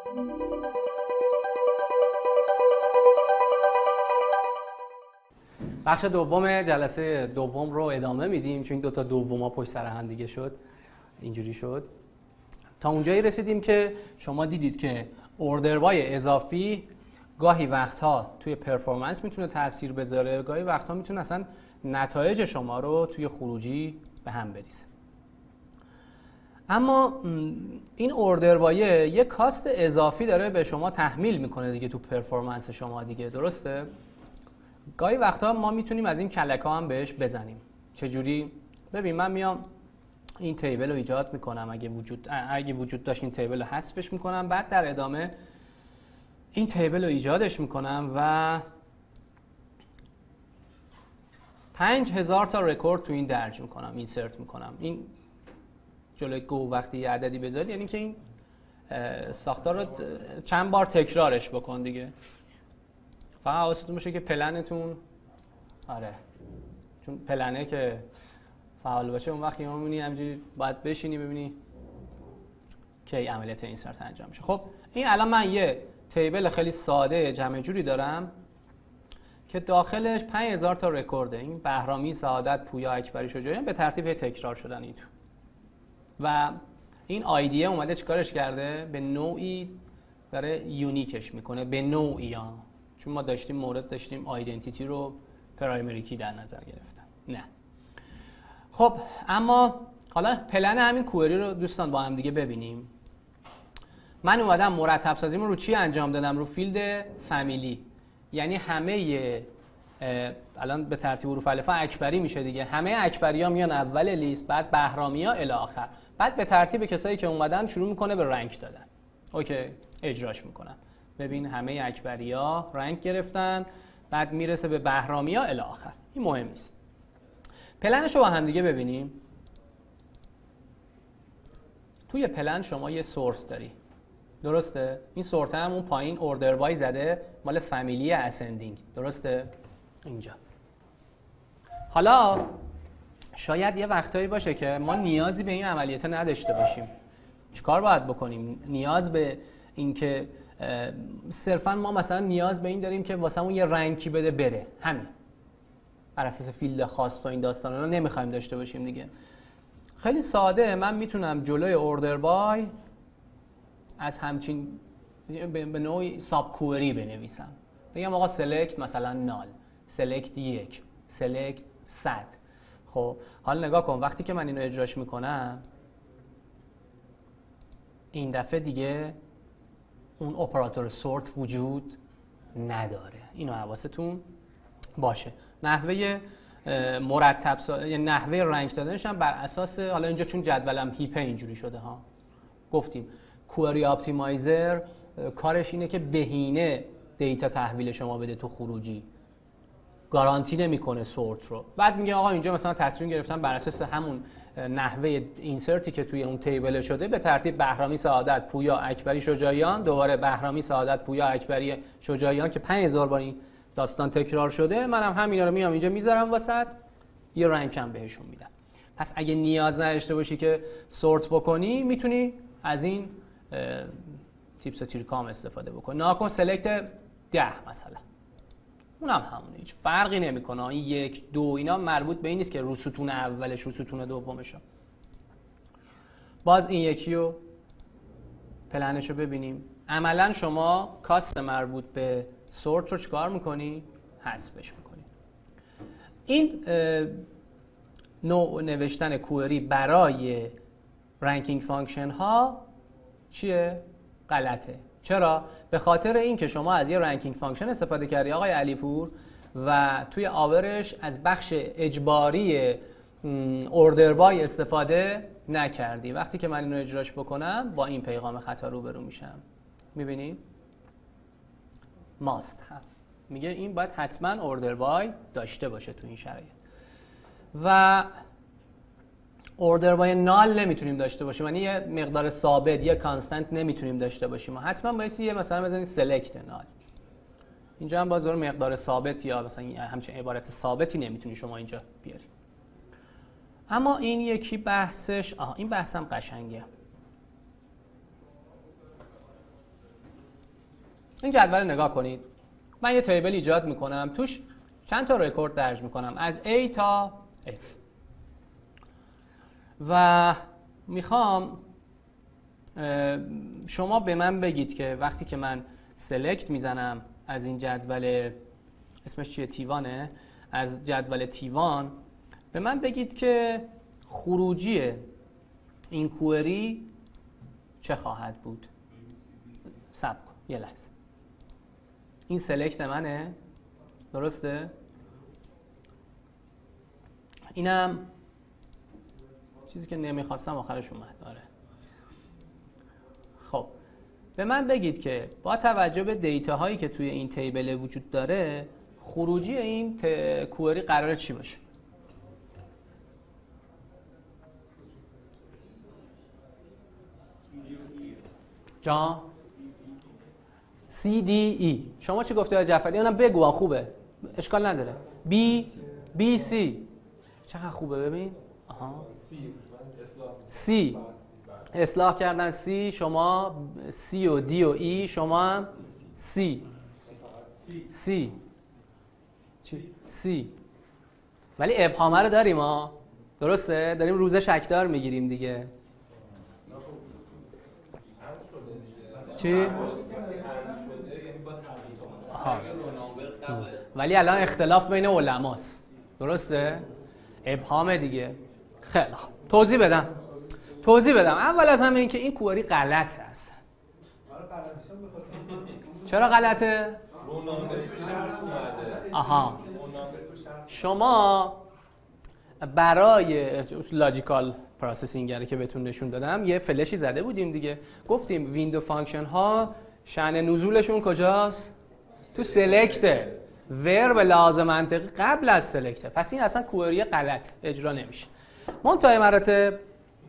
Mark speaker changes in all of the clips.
Speaker 1: بخش دوم جلسه دوم رو ادامه میدیم، چون این دوتا دوما پشت سر هم دیگه شد، اینجوری شد. تا اونجایی رسیدیم که شما دیدید که اوردربای اضافی گاهی وقتها توی پرفورمنس میتونه تاثیر بذاره، گاهی وقتها میتونه اصلا نتایج شما رو توی خروجی به هم بریزه. اما این اوردربایه یه کاست اضافی داره به شما تحمیل میکنه دیگه تو پرفورمنس شما دیگه، درسته؟ گاهی وقتا ما میتونیم از این کلک‌ها هم بهش بزنیم. چجوری؟ ببین من میام این تیبل رو ایجاد میکنم، اگه وجود داشت این تیبل رو حذفش میکنم، بعد در ادامه این تیبل رو ایجادش میکنم و 5000 تا رکورد تو این درج میکنم، اینسرت میکنم. این جلوی گو وقتی یه عددی بذاری یعنی که این ساختار رو چند بار تکرارش بکن دیگه. فقط حواستون باشه که پلنتون، آره چون پلنه که فعال باشه اون وقت ما میبینی همینجوری باید بشینی ببینی کی عملیات اینسرت انجام میشه. خب این الان من یه تیبل خیلی ساده جمع جوری دارم که داخلش 5000 تا رکورده. این بهرامی، سعادت، پویا، اکبری، شجاعیان به ترتیب تکرار شدن این تو. و این آیدیه اومده چیکارش کرده؟ به نوعی داره یونیکش میکنه، به نوعی ها. چون ما داشتیم آیدنتیتی رو پرایمری کی در نظر گرفتن. نه. خب اما حالا پلن همین کوئری رو دوستان با هم دیگه ببینیم. من اومدم مرتب سازیمو رو چی انجام دادم؟ رو فیلد فامیلی. یعنی همه الان به ترتیب حروف الفا اکبری میشه دیگه. همه اکبری‌ها میان اول لیست، بعد بهرامی‌ها الی آخر. بعد به ترتیب کسایی که اومدن شروع میکنه به رنک دادن. اوکی، اجراش میکنن. ببین همه اکبری‌ها رنک گرفتن، بعد میرسه به بهرامی‌ها الی آخر. این مهم نیست. پلنش رو با هم دیگه ببینیم. توی پلن شما یه سورت داری، درسته؟ این سورت هم اون پایین اوردر بای زده مال فامیلی اسندینگ، درسته؟ اینجا. حالا شاید یه وقتایی باشه که ما نیازی به این عملیات نداشته باشیم. چیکار باید بکنیم؟ نیاز به این که صرفا ما مثلا نیاز به این داریم که واسمون یه رنکی بده بره، همین. بر اساس فیلد خاص و این داستانا رو نمیخوایم داشته باشیم دیگه. خیلی ساده من میتونم جلوی اوردر بای از همچین به نوعی ساب کوئری بنویسم. بگم آقا سلکت مثلا نال، سلکت 1، سلکت 100. خب حالا نگاه کن وقتی که من اینو اجراش میکنم این دفعه دیگه اون اپراتور سورت وجود نداره. اینو حواستون باشه. نحوه مرتب یعنی نحوه رنگ دادنش هم بر اساس، حالا اینجا چون جدولم هیپه اینجوری شده ها، گفتیم کوئری اپتیمایزر کارش اینه که بهینه دیتا تحویل شما بده تو خروجی، گارانتی نمیکنه سورت رو. بعد میگه آقا اینجا مثلا تصمیم گرفتم بر اساس همون نحوه اینسرتی که توی اون تیبل شده به ترتیب بهرامی، سعادت، پویا، اکبری، شجاعیان، دوباره بهرامی، سعادت، پویا، اکبری، شجاعیان که 5000 بار این داستان تکرار شده، منم همینا رو میام اینجا میذارم وسط، یه رنکم بهشون میدم. پس اگه نیاز نداشته باشی که سورت بکنی میتونی از این تیپس و تریکام استفاده بکنی. ناکن سلکت 10 مثلا، اونم همونه، هیچ فرقی نمیکنه. این 1 2 اینا مربوط به این نیست که رو ستون اولش رو ستون دومش. باز این یکی رو پلنش رو ببینیم. عملا شما کاست مربوط به سورت رو چیکار میکنی؟ حذفش میکنی. این نوع نوشتن کوئری برای رنکینگ فانکشن ها چیه؟ غلطه. چرا؟ به خاطر اینکه شما از یه رنکینگ فانکشن استفاده کردی آقای علیپور و توی آورش از بخش اجباری اوردر بای استفاده نکردی. وقتی که من اینو اجراش بکنم با این پیغام خطا روبرو میشم. میبینی؟ must have. میگه این باید حتما اوردر بای داشته باشه تو این شرایط. و اوردر بای نال نمیتونیم داشته باشیم، یعنی یه مقدار ثابت، یه کانستنت نمیتونیم داشته باشیم. حتما باید یه مثلا بزنید سلکت نال. اینجا هم باز مقدار ثابت یا مثلا همچین عبارت ثابتی نمیتونی شما اینجا بیاری. اما این یکی بحثش، این بحثم قشنگه. این جدول نگاه کنید. من یه تیبل ایجاد میکنم، توش چند تا رکورد درج میکنم از A تا F و میخوام شما به من بگید که وقتی که من سلکت میزنم از این جدول، اسمش چیه؟ تیوانه. از جدول تیوان به من بگید که خروجی این کوئری چه خواهد بود. صبر کن یه لحظه. این سلکت منه، درسته؟ اینم چیزی که نمیخواستم آخرش اومد. آره. خب به من بگید که با توجه به دیتا هایی که توی این تیبل وجود داره، خروجی این کوئری قراره چی باشه؟ جان CDE. شما چی گفته جعفری؟ اونم بگو، خوبه، اشکال نداره. BC چقدر خوبه، ببین. آها. C اصلاح کردن C، شما C و D و E، شما هم C. ولی ابهامه رو داریم ها، درسته؟ داریم روزش اکدار میگیریم دیگه. چی؟ ولی الان اختلاف بین علماست، درسته؟ ابهام دیگه. خیلی خوب، توضیح بدم. اول از همه این که این کوئری غلط هست. چرا غلطه؟ آها، شما برای لاجیکال پروسسینگ که بهتون نشون دادم یه فلشی زده بودیم دیگه، گفتیم ویندو فانکشن ها شأن نزولشون کجاست؟ تو سلکته. ور به لحاظ منطقی قبل از سلکته، پس این اصلا کوئری غلط اجرا نمیشه. منتهای مراتب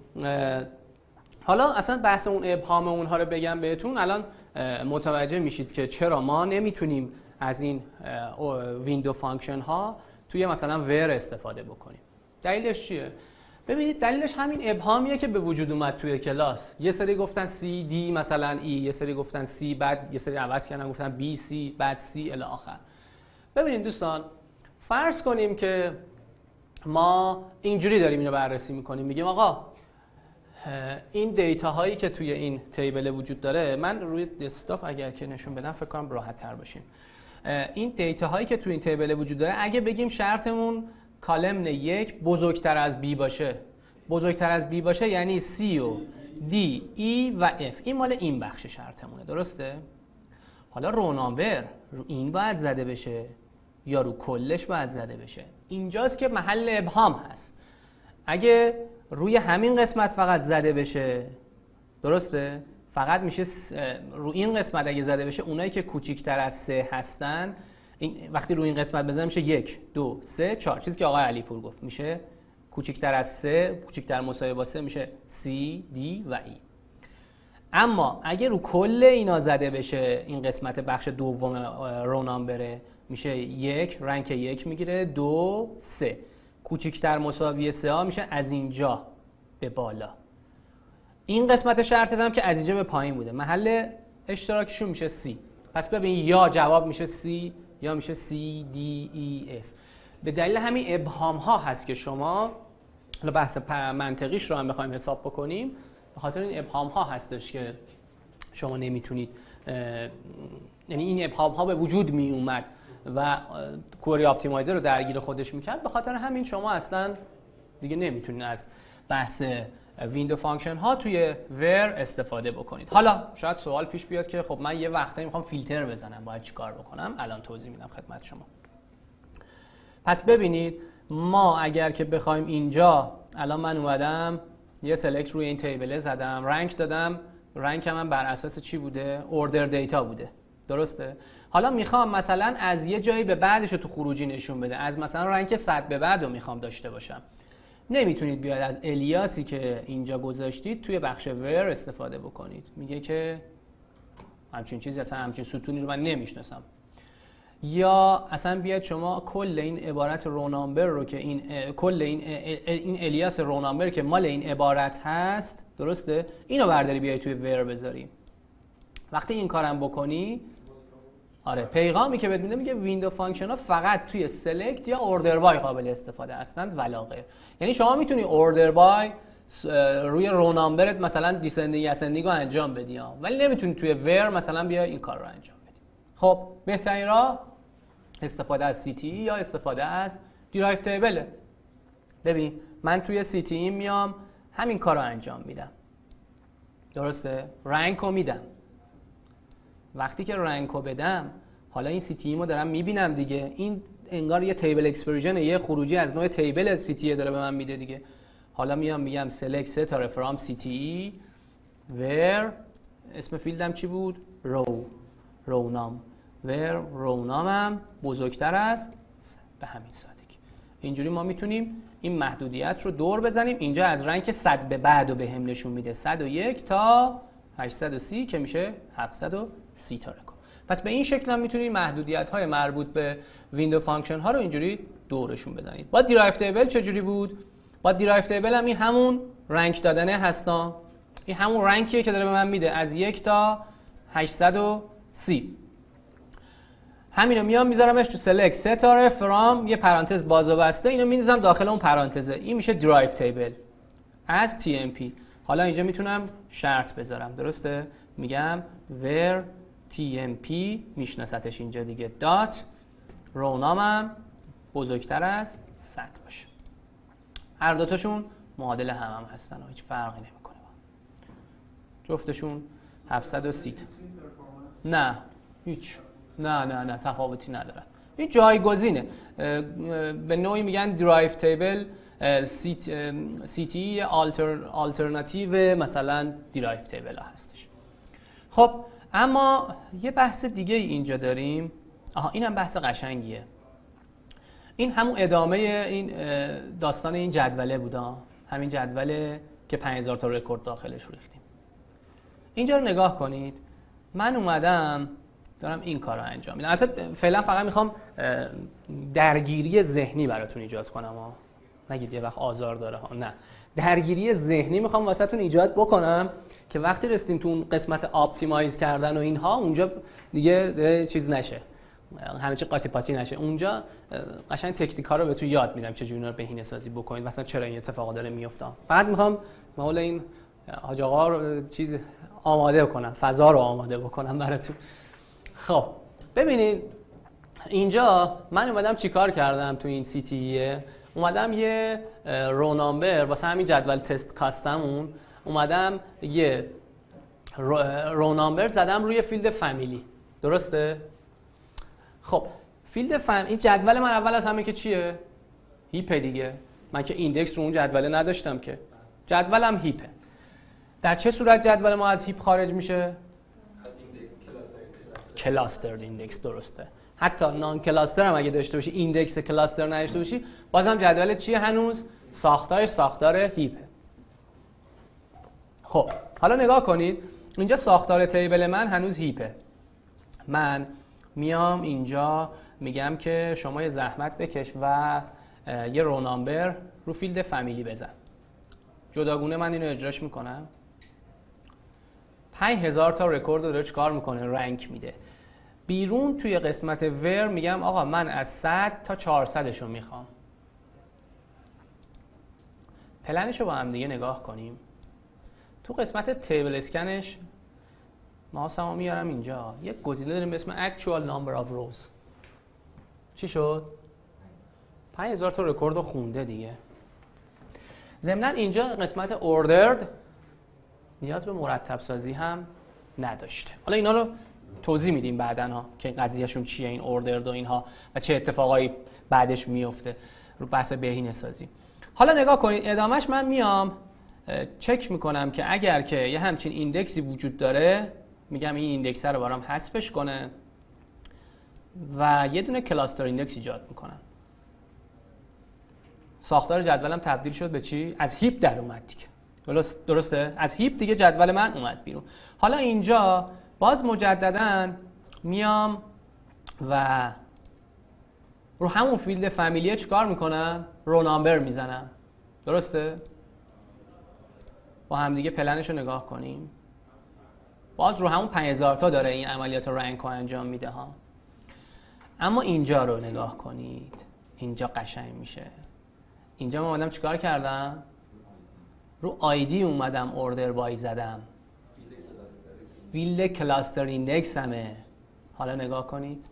Speaker 1: حالا اصلا بحث اون ابهام اونها رو بگم بهتون، الان متوجه میشید که چرا ما نمیتونیم از این ویندو فانکشن ها توی مثلا ور استفاده بکنیم. دلیلش چیه؟ ببینید دلیلش همین ابهامیه که به وجود اومد توی کلاس. یه سری گفتن C D مثلا E، یه سری گفتن C، بعد یه سری عوض کردن گفتن B C، بعد C الی آخر. ببینید دوستان، فرض کنیم که ما اینجوری داریم اینو بررسی میکنیم، میگیم آقا این دیتا هایی که توی این تیبل وجود داره، من روی دسکتاپ اگر که نشون بدم فکر کنم راحت تر باشیم. این دیتا هایی که توی این تیبل وجود داره، اگه بگیم شرطمون کالمن 1 بزرگتر از B باشه، یعنی C و D E و F، این مال این بخش شرطمونه، درسته؟ حالا رو نامبر رو این باید زده بشه یا رو کلش باید زده بشه؟ اینجاست که محل ابهام هست. اگه روی همین قسمت فقط زده بشه، درسته؟ فقط میشه رو این قسمت اگه زده بشه، اونایی که کوچیکتر از 3 هستن، این وقتی روی این قسمت بزنه میشه 1 2 3 4، چیزی که آقای علیپور گفت، میشه کوچیکتر از 3، کوچیکتر مساوی با 3 میشه C D و E. اما اگه رو کل اینا زده بشه، این قسمت بخش دوم رو نامبره، میشه 1 رنک 1 میگیره، 2 3 کوچیکتر مساوی 3 ها میشه از اینجا به بالا. این قسمت شرطت هم که از اینجا به پایین بوده، محل اشتراکشون میشه C. پس ببین یا جواب میشه C یا میشه C D E F. به دلیل همین ابهام ها هست که شما، حالا بحث منطقیش رو هم بخوایم حساب بکنیم، به خاطر این ابهام ها هستش که شما نمیتونید، یعنی این ابهام ها به وجود می اومد و کوئری اپتیمایزر رو درگیر خودش میکرد. به خاطر همین شما اصلا دیگه نمیتونید از بحث ویندو فانکشن ها توی ور استفاده بکنید. حالا شاید سوال پیش بیاد که خب من یه وقتایی میخوام فیلتر بزنم، باید چیکار بکنم؟ الان توضیح میدم خدمت شما. پس ببینید، ما اگر که بخوایم اینجا، الان من اومدم یه سلکت روی این تیبل زدم، رنک دادم، رنک من بر اساس چی بوده؟ اوردر دیتا بوده، درسته؟ حالا میخوام مثلا از یه جایی به بعدش رو تو خروجی نشون بده، از مثلا رنک 100 به بعد رو میخوام داشته باشم. نمیتونید بیاید از الیاسی که اینجا گذاشتید توی بخش ور استفاده بکنید. میگه که همچین چیزی، اصلا همچین ستونی رو من نمیشناسم. یا اصلا بیاید شما کل این عبارت رو نامبر رو که کل این الیاس رو نامبر که مال این عبارت هست، درسته؟ اینو برداری بیاید توی ور بذاری. وقتی این کارم بکنی، آره پیغامی که بهت میده میگه ویندو فانکشن ها فقط توی سلکت یا اوردر بای قابل استفاده هستند ولا غیر. یعنی شما میتونی اوردر بای روی رو نامبرت مثلا دیسندینگ اسندینگ رو انجام بدی ها، ولی نمیتونی توی ور مثلا بیا این کار رو انجام بدی. خب بهترین راه استفاده از CTE یا استفاده از دیرایو تیبل. ببین من توی CTE میام همین کار رو انجام میدم، درسته؟ رنک رو میدم. وقتی که رنک رو بدم حالا این CTE رو دارم میبینم دیگه، این انگار یه تیبل اکسپرژن، یه خروجی از نوع تیبل CTE داره به من میده دیگه. حالا میام میگم select ستاره from CTE where اسم فیلدم چی بود؟ رو نام where رو نامم بزرگتر از به همین سادگی. اینجوری ما میتونیم این محدودیت رو دور بزنیم. اینجا از رنک 100 به بعد رو به هم نشون میده، 101 تا 830 که میشه 730 تا رکورد. پس به این شکل هم میتونید محدودیت های مربوط به ویندو فانکشن ها رو اینجوری دورشون بزنید. با دیرایو تیبل چجوری بود؟ با دیرایو تیبل هم این همون رنک دادنه هستن. این همون رنکیه که داره به من میده از 1 تا 830. همینو میام میذارمش تو سلکت ستاره فرام یه پرانتز باز و بسته، اینو میذارم داخل اون پرانتزه. این میشه دیرایو تیبل از TMP. حالا اینجا میتونم شرط بذارم، درسته؟ میگم where TMP میشناستش اینجا دیگه دات رو نامم بزرگتر از 100 باشه. هر دوتاشون معادل هم هستن، هیچ فرقی نمیکنه. جفتشون 730. نه هیچ، نه تفاوتی ندارن. این جایگزینه. به نوعی میگن درایو تیبل CTE آلترناتیو مثلا درایو تیبل ها هستش. خب اما یه بحث دیگه اینجا داریم. اینم بحث قشنگیه. این همون ادامه این داستان این جدوله بودا، همین جدوله که 5000 تا رکورد داخلش ریختیم. اینجا رو نگاه کنید. من اومدم دارم این کار رو انجام میدم. البته فعلا فقط میخوام درگیری ذهنی براتون ایجاد کنم ها. نگید یه وقت آزار داره ها. نه، درگیری ذهنی میخوام واسهتون ایجاد بکنم که وقتی رسیدیم تو اون قسمت آپتیمایز کردن و اینها، اونجا دیگه چیز نشه، همه چی قاطی پاتی نشه. اونجا قشنگ تکنیکا رو بهتون یاد میدم چجوری اینا رو بهینه سازی بکنید، مثلا چرا این اتفاقا داره میفته. فقط میخوام مول این حاج آقا رو چیز آماده کنم، فضا رو آماده بکنم براتون. خب ببینید اینجا من اومدم چیکار کردم تو این CTE. اومدم یه رو نامبر واسه همین جدول تست کاستمون، اومدم یه رو نامبر زدم روی فیلد فامیلی، درسته؟ خب فیلد این جدول من اول از همه که چیه؟ هیپ دیگه. من که ایندکس رو اون جدول نداشتم که، جدولم هیپه. در چه صورت جدول ما از هیپ خارج میشه؟ کلاستر ایندکس، درسته. حتی نان کلاستر هم اگه داشته باشی، ایندکس کلاستر نداشته باشی، بازم جدول چیه؟ هنوز ساختار هیپه. خب حالا نگاه کنید اینجا ساختار تیبل من هنوز هیپه. من میام اینجا میگم که شما یه زحمت بکش و یه رو نامبر رو فیلد فامیلی بزن. جداگونه من اینو اجراش میکنم. 5000 تا رکورد رو داره چیکار میکنه؟ رنک میده. بیرون توی قسمت ور میگم آقا من از 100 تا 400 رو میخوام. پلنش رو با هم دیگه نگاه کنیم. تو قسمت تیبل اسکنش ماسمو میارم اینجا، یک گزینه داریم به اسم actual number of rows. چی شد؟ 5000 تا رکورد رو خونده دیگه. ضمناً اینجا قسمت ordered نیاز به مرتب سازی هم نداشته. حالا اینا رو توضیح میدیم بعداً ها که قضیهشون چیه این ordered و اینها و چه اتفاقایی بعدش میفته رو بحث بهینه سازی. حالا نگاه کنید ادامهش من میام چک میکنم که اگر که یه همچین ایندکسی وجود داره، میگم این ایندکس رو برام حذفش کنه و یه دونه کلاستر ایندکس ایجاد میکنم. ساختار جدولم تبدیل شد به چی؟ از هیپ در اومد دیگه. درسته؟ از هیپ دیگه جدول من اومد بیرون. حالا اینجا باز مجدداً میام و رو همون فیلد فامیلیه چیکار میکنم؟ رو نامبر میزنم. درسته؟ با هم دیگه پلنش رو نگاه کنیم. باز رو همون 5000 تا داره این عملیات رنک رو انجام میده ها. اما اینجا رو نگاه کنید، اینجا قشنگ میشه. اینجا من اومدم چیکار کردم؟ رو آیدی اومدم اوردر بای زدم، فیلد کلاستر ایندکس همه. حالا نگاه کنید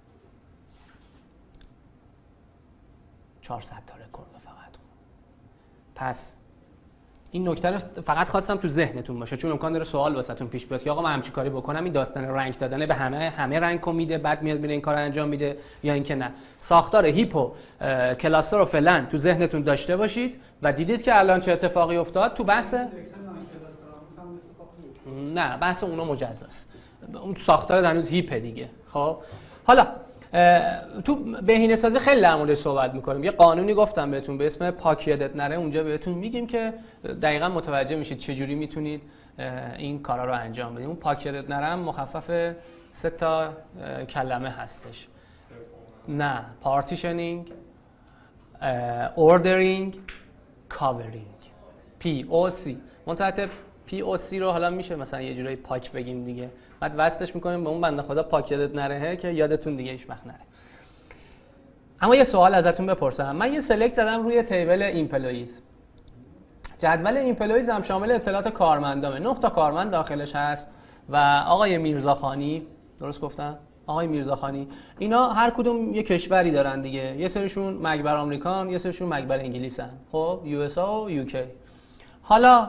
Speaker 1: 400 تا رکورد فقط. پس این نکته رو فقط خواستم تو ذهنتون باشه، چون امکان داره سوال واسهتون پیش بیاد که آقا من همچین کاری بکنم این داستان رنک دادن به همه رنکو میده بعد میاد میره این کارو انجام میده، یا اینکه نه. ساختار هیپ و کلاستر رو فعلا تو ذهنتون داشته باشید و دیدید که الان چه اتفاقی افتاد تو بحث نه بحث اونا مجزاست، اون ساختار هنوز هیپ دیگه. خب حالا تو بهینه سازی خیلی در موردش صحبت میکنیم. یه قانونی گفتم بهتون به اسم پاک یادت نره، اونجا بهتون میگیم که دقیقاً متوجه میشید چجوری میتونید این کارا رو انجام بدید. اون پاک یادت نره مخفف 3 تا کلمه هستش. نه، پارتیشنینگ، اوردرینگ، کاورینگ، POC. منتهی POC رو حالا میشه مثلا یه جورایی پاک بگیم دیگه، بعد وصلش میکنیم به اون بنده خدا پاک یادت نره که یادتون دیگه هیچ وقت نره. اما یه سوال ازتون بپرسم. من یه سلکت زدم روی تیبل ایمپلویز. جدول ایمپلویز هم شامل اطلاعات کارمندامه. 9 تا کارمند داخلش هست و آقای میرزاخانی، درست گفتم؟ آقای میرزاخانی. اینا هر کدوم یه کشوری دارن دیگه. یه سریشون مگبر آمریکان، یه سریشون مگبر انگلیسن. خب USA و UK. حالا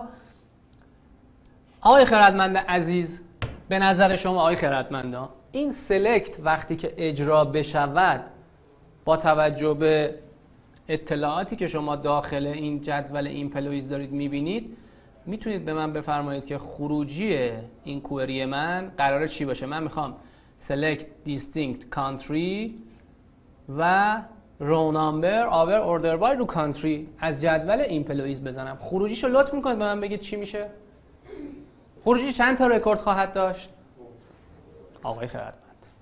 Speaker 1: آقای خردمند عزیز، به نظر شما آقای خردمندا این سلکت وقتی که اجرا بشود با توجه به اطلاعاتی که شما داخل این جدول ایمپلویز دارید میبینید، میتونید به من بفرمایید که خروجی این کوئری من قراره چی باشه؟ من میخوام select distinct country و row number over order by رو country از جدول ایمپلویز بزنم. خروجیشو لطف میکنید به من بگید چی میشه؟ خروجی چند تا رکورد خواهد داشت؟ آقای خردمند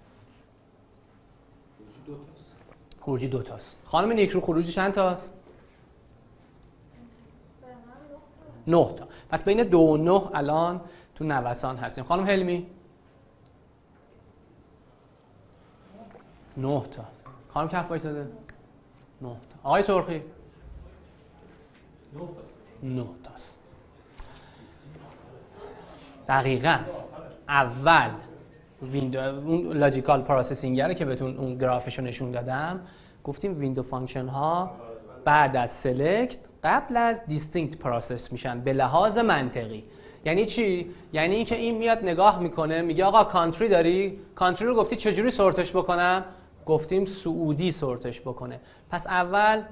Speaker 1: خروجی 2 تاست. خانم نیکرو خروجی چند تاست؟ 9 تا. پس بین 2 و 9 الان تو نوسان هستیم. خانم حلمی 9 تا. خانم کف وایساده 9 تا. آقای سرخی 9 تاست. دقیقاً اول ویندو اون لاجیکال پروسسینگ که بهتون اون گرافشو نشون دادم، گفتیم ویندو فانکشن ها بعد از سلکت قبل از دیستینکت پروسس میشن به لحاظ منطقی. یعنی چی؟ یعنی اینکه این میاد نگاه میکنه میگه آقا کانتری داری؟ کانتری رو گفتی چجوری سورتش بکنم؟ گفتیم سعودی سورتش بکنه. پس اول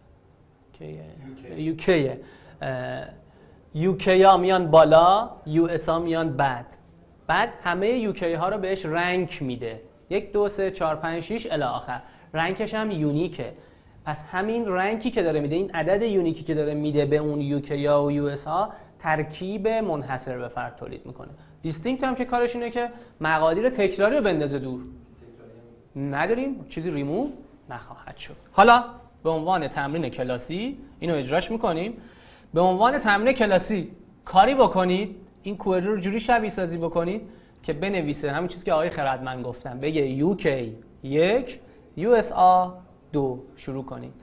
Speaker 1: یوکیه، یوکی ها میان بالا، یو اس ها میان بعد همه یوکی ها رو بهش رنک میده 1 2 3 4 5 6 الی آخر. رنکش هم یونیکه. پس همین رنکی که داره میده، این عدد یونیکی که داره میده به اون یوکی ها و یو اس ها ترکیب منحصر به فرد تولید میکنه. دیستینکت هم که کارش اینه که مقادیر تکراری رو بندازه دور. نداریم چیزی ریموو نخواهد شد. حالا به عنوان تمرین کلاسی اینو اجراش میکنیم. به عنوان تمرین کلاسی کاری بکنید، این کوئری رو جوری شبیه سازی بکنید که بنویسه همون چیزی که آقای خردمند گفتن، بگه UK 1 USA 2. شروع کنید.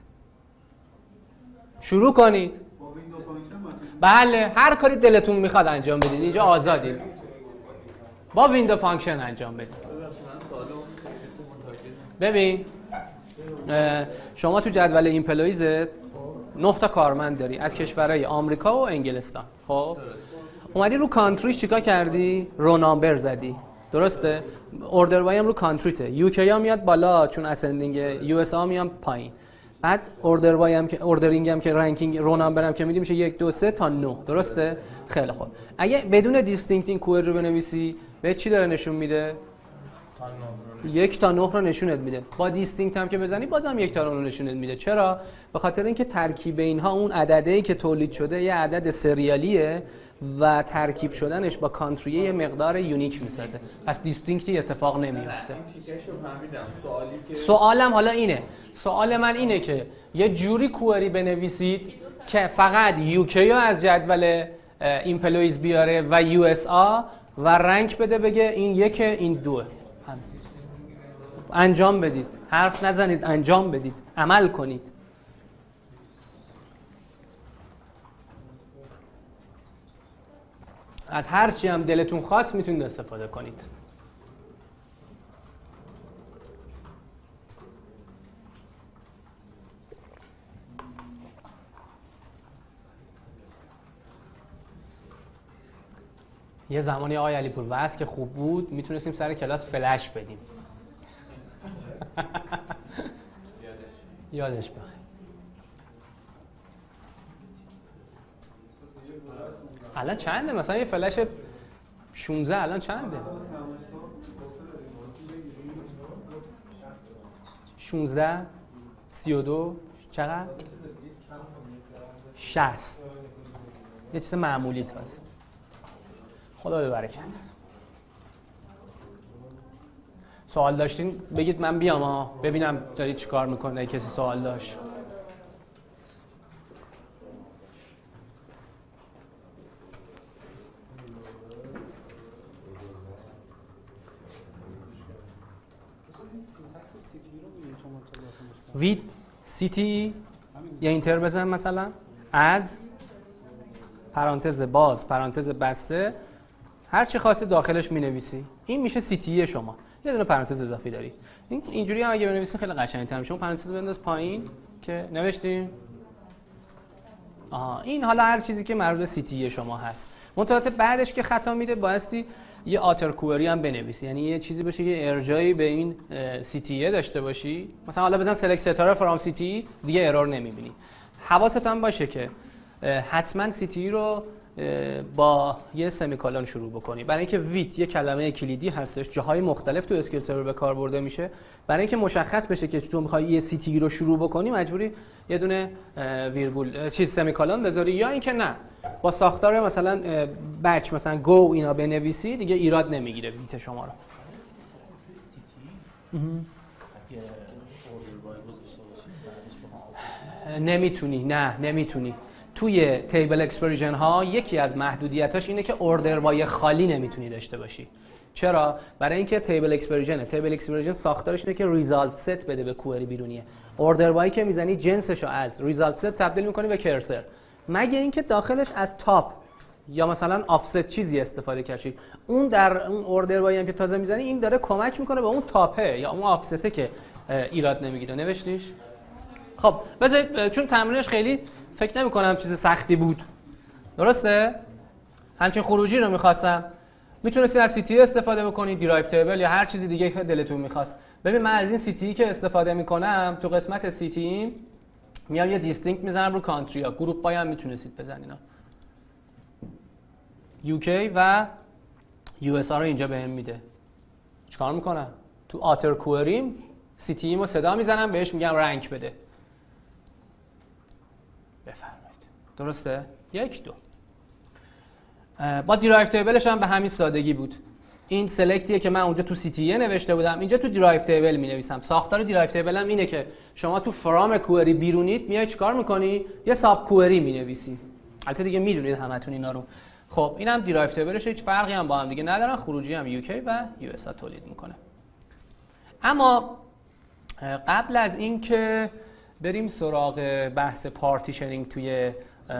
Speaker 1: بله، هر کاری دلتون میخواد انجام بدید، اینجا آزادید. با ویندو فانکشن انجام بدید. ببین شما تو جدول ایمپلویزت 9 تا کارمند داری از کشورهای آمریکا و انگلستان. خب اومدی رو کانتری چیکار کردی؟ رو نامبر زدی. درسته؟ اوردر وای هم رو کانتریته. یو کی ها میاد بالا چون اسندینگ، یو اس ها میان پایین. بعد اوردر وای هم که اوردرینگ هم که رنکینگ، رو نامبر هم که میدی میشه 1 2 3 تا 9. درسته؟ خیلی خوب. اگه بدون دیستینکت این کوئری رو بنویسی به چی داره نشون میده؟ 1 تا 9 رو نشونت میده. با دیستینکت هم که بزنی بازم 1 تا 9 رو نشونت میده. چرا؟ به خاطر اینکه ترکیب اینها اون عددی که تولید شده یه عدد سریالیه و ترکیب شدنش با کانتری یه مقدار یونیک میسازه. پس دیستینکتی اتفاق نمیفته. سوالم حالا اینه. سوال من اینه که یه جوری کوئری بنویسید که فقط یوکی از جدول ایمپلویز بیاره و یو اس آ و رنک بده بگه این 1 این 2. انجام بدید، حرف نزنید، انجام بدید، عمل کنید. از هر چی هم دلتون خواست میتونید استفاده کنید. یه زمانی آقای علیپور واسه که خوب بود میتونستیم سر کلاس فلش بدیم. یادش بخیر. الان چنده؟ مثلا یه فلش 16 الان چنده؟ 16 32 چقدر؟ 60. یه چیز معمولی تازه. خدا به برکت. سوال داشتین بگید من بیام ببینم دارید چی کار میکنه. کسی سوال داشت؟ وید CTE یه اینتر بزن مثلا از پرانتز باز پرانتز بسته هر چی خواستی داخلش می‌نویسی. این میشه CTE شما. یه دونه پرانتز اضافی داری. اینجوری هم اگه بنویسین خیلی قشنگ‌تر میشه. اون پرانتز بنداز پایین که نوشتیم. این حالا هر چیزی که مربوط به CTE شما هست. منتها بعدش که خطا میده بایستی یه آتر کوئری هم بنویسی. یعنی یه چیزی باشه که ارجاعی به این CTE داشته باشی. مثلا حالا بزن select ستاره فرام CTE دیگه ارور نمیبینی. حواست هم باشه که حتما CTE رو با یه سمیکالون شروع بکنی. برای اینکه ویت یه کلمه کلیدی هستش، جاهای مختلف تو اسکیل سرور به کار برده میشه. برای اینکه مشخص بشه که تو میخوای یه CTE رو شروع بکنی مجبوری یه دونه ویرگول سمیکالون بذاری، یا اینکه نه با ساختار مثلا بچ مثلا گو اینا بنویسی دیگه ایراد نمیگیره ویت شما رو. نمیتونی. توی تیبل اکسپرشن ها یکی از محدودیتاش اینه که اوردر بای خالی نمیتونی داشته باشی. چرا؟ برای اینکه تیبل اکسپرشن ساختارش اینه که ریزالت ست بده به کوئری بیرونیه. اوردر بای که میزنی جنسشو از ریزالت ست تبدیل میکنی به کرسر، مگه اینکه داخلش از تاپ یا مثلا آفست چیزی استفاده کردی. اون در اون اوردر بای هم که تازه میزنی این داره کمک میکنه به اون تاپه یا اون آفسته که ایراد نمیگیره. نوشتیش؟ خب بذارید، چون تمرینش خیلی فکر نمی کنم چیز سختی بود، درسته؟ همچین خروجی رو میخواستم. میتونستید از CTE استفاده بکنید، دیرایو تیبل یا هر چیزی دیگه که دلتون میخواست. ببین من از این CTE که استفاده میکنم تو قسمت CTE میام یه دیستینکت میزنم رو کانتری ها. گروپ بای هم میتونستید بزنین. UK و USA رو اینجا بهم میده. چیکار میکنم؟ تو آتر کوئریم CTE مو صدا میزنم بهش میگم رنک بده. بفرمایید. درسته؟ 1 2. با دیرایو تیبلش هم به همین سادگی بود. این سلکتیه که من اونجا تو CTE نوشته بودم، اینجا تو دیرایو تیبل می‌نویسم. ساختار دیرایو تیبل هم اینه که شما تو فرام کوئری بیرونیت میای چیکار می‌کنی؟ یه ساب کوئری می‌نویسی. البته دیگه میدونید همتون اینا رو. خب اینم دیرایو تیبلش هیچ فرقی هم با هم دیگه ندارن. خروجی هم UK و USA تولید می‌کنه. اما قبل از این که بریم سراغ بحث پارتیشنینگ توی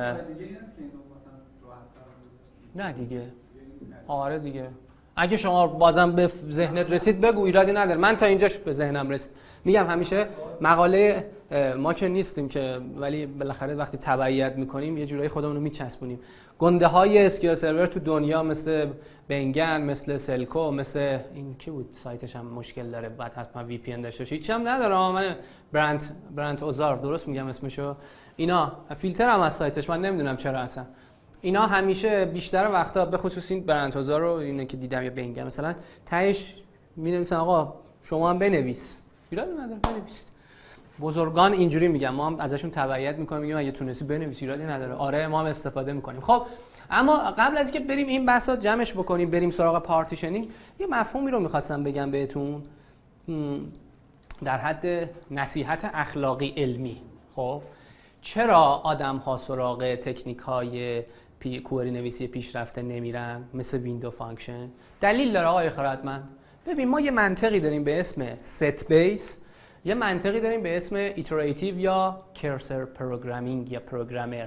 Speaker 1: نه دیگه. آره دیگه. اگه شما بازم به ذهنت رسید بگو، ایرادی نداره. من تا اینجاش به ذهنم رسید. میگم همیشه مقاله ما که نیستیم که، ولی بالاخره وقتی تبعیت میکنیم یه جورایی خودمون رو میچسبونیم. گنده های اسکیل سرور تو دنیا مثل بنگن، مثل سلکو، مثل این کی بود سایتش هم مشکل داره، بعد حتما وی پی ان داشته باشه. هیچ هم نداره. من برند اوزار درست میگم اسمشو. اینا فیلتر هم از سایتش، من نمیدونم چرا اصلا. اینا همیشه بیشتر وقتا به خصوص این برندها رو اینه که دیدم یا بنگن مثلا تهش می‌نویسن آقا شما هم بنویس. ایرادی نداره بنویس. بزرگان اینجوری میگن، ما هم ازشون تبعیت میکنیم، میگیم اگه تونستی بنویس ایرادی نداره. آره ما هم استفاده میکنیم. خب اما قبل از اینکه بریم این بحثا جمعش بکنیم بریم سراغ پارتیشنینگ، یه مفهومی رو می‌خواستم بگم بهتون در حد نصیحت اخلاقی علمی. خب چرا آدم‌ها سراغ تکنیک‌های کوئری نویسی پیشرفته نمیرن مثل ویندو فانکشن؟ دلیل داره آقای خردمند. ببین ما یه منطقی داریم به اسم set base، یه منطقی داریم به اسم iterative یا cursor programming یا پروگرامر.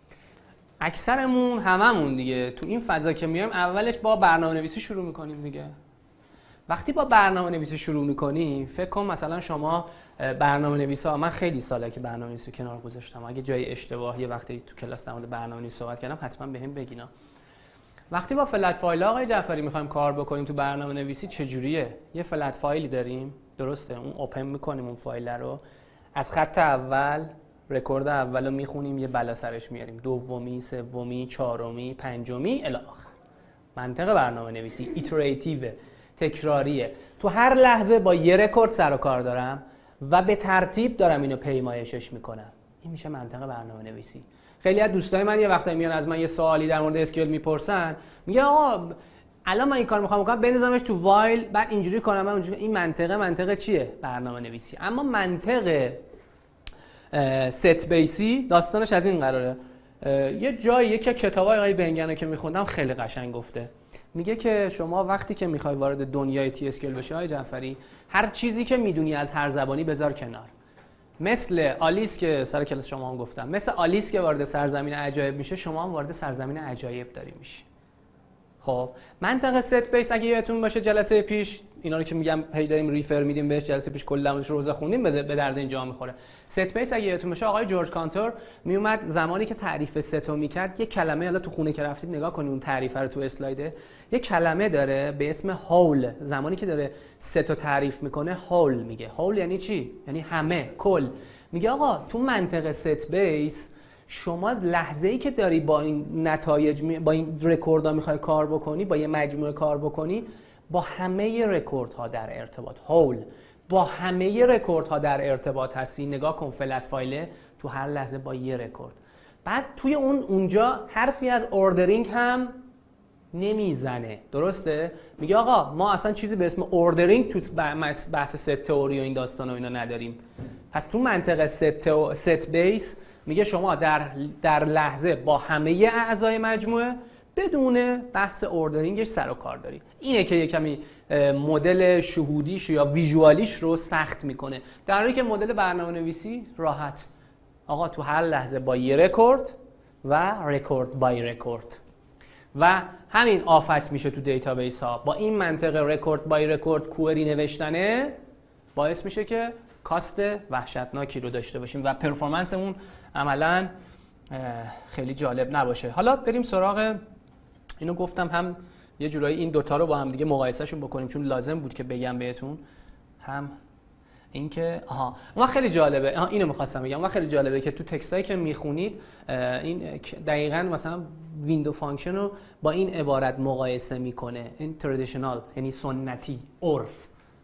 Speaker 1: اکثرمون هممون دیگه تو این فضا که میایم اولش با برنامه‌نویسی شروع می‌کنیم دیگه. وقتی با برنامه‌نویسی شروع می‌کنی فکر کن مثلا شما برنامه‌نویسا، من خیلی ساله که برنامه‌نویسی کنار گذاشتم، اگه جای اشتباه یه وقتی تو کلاس در مورد برنامه‌نویسی صحبت کردم حتما بهم بگینا. وقتی با فلت فایل آقای جعفری می‌خوایم کار بکنیم تو برنامه‌نویسی چجوریه؟ یه فلت فایلی داریم، درسته؟ اون اوپن می‌کنیم اون فایل رو، از خط اول رکورد اولو میخونیم، یه بلا سرش میاریم، دومی، سومی، چهارمی، پنجمی الی آخر. منطق برنامه‌نویسی ایتراتیو، تکراریه. تو هر لحظه با یه رکورد سر و کار دارم و به ترتیب دارم اینو پیمایشش میکنم. این میشه منطق برنامه‌نویسی. خیلی از دوستای من یه وقتایی میان از من یه سوالی در مورد اسکیول میپرسن، میگه آقا الان من این کار میخوام بکنم، بنظامش تو وایل، بعد اینجوری کنم، من اونجوری. این منطق چیه؟ برنامه‌نویسی. اما منطق ست بیسی داستانش از این قراره. یه جایی که کتابای آقای بنگنو که میخوندم خیلی قشنگ گفته، میگه که شما وقتی که میخوای وارد دنیای تی اسکیول بشی آقای جعفری، هر چیزی که میدونی از هر زبانی بذار کنار. مثل آلیس که سر کلاس شما هم گفتم، مثل آلیس که وارد سرزمین عجایب میشه، شما هم وارد سرزمین عجایب داری میشی. خب منطقه ست بیس اگه یادتون باشه جلسه پیش اینا رو که میگم پی داریم ریفر میدیم بهش، جلسه پیش کلا موضوعش روزا خوندیم، به درد اینجا میخوره. ست بیس اگه یادتون باشه آقای جورج کانتور میومد زمانی که تعریف ست رو میکرد، یه کلمه، حالا تو خونه که رفتید نگاه کنید اون تعریف رو تو اسلایده، یه کلمه داره به اسم هول. زمانی که داره ست رو تعریف میکنه هول میگه. هول یعنی چی؟ یعنی همه، کل. میگه آقا تو منطقه ست بیس شما از لحظه‌ای که داری با این نتایج، با این رکوردها میخوای کار بکنی، با یه مجموعه کار بکنی، با همه رکوردها در ارتباط، هول، با همه رکوردها در ارتباط هستی. نگاه کن فلت فایله تو هر لحظه با یه رکورد. بعد توی اونجا حرفی از اوردرینگ هم نمیزنه، درسته؟ میگه آقا ما اصلا چیزی به اسم اوردرینگ تو بحث ست تئوری و این داستان و اینا نداریم. پس تو منطقه ست بیس میگه شما در لحظه با همه اعضای مجموعه بدون بحث اوردرینگش سر و کار داری. اینه که یه کمی مدل شهودیش یا ویژوالیش رو سخت میکنه، در حالی که مدل برنامه‌نویسی راحت. آقا تو هر لحظه با یه رکورد و رکورد بای رکورد، و همین آفت میشه تو دیتابیس ها. با این منطق رکورد بای رکورد کوئری نوشتنه باعث میشه که کاست وحشتناکی رو داشته باشیم و پرفورمنسمون عملاً خیلی جالب نباشه. حالا بریم سراغ اینو، گفتم هم یه جورایی این دوتا رو با هم دیگه مقایسهشون بکنیم چون لازم بود که بگم بهتون. هم اینکه اون خیلی جالبه، اینو می‌خواستم بگم، اون خیلی جالبه که تو تکستایی که میخونید این دقیقاً مثلا ویندو فانکشن رو با این عبارت مقایسه میکنه، این ترادیشنال یعنی سنتی، عرف.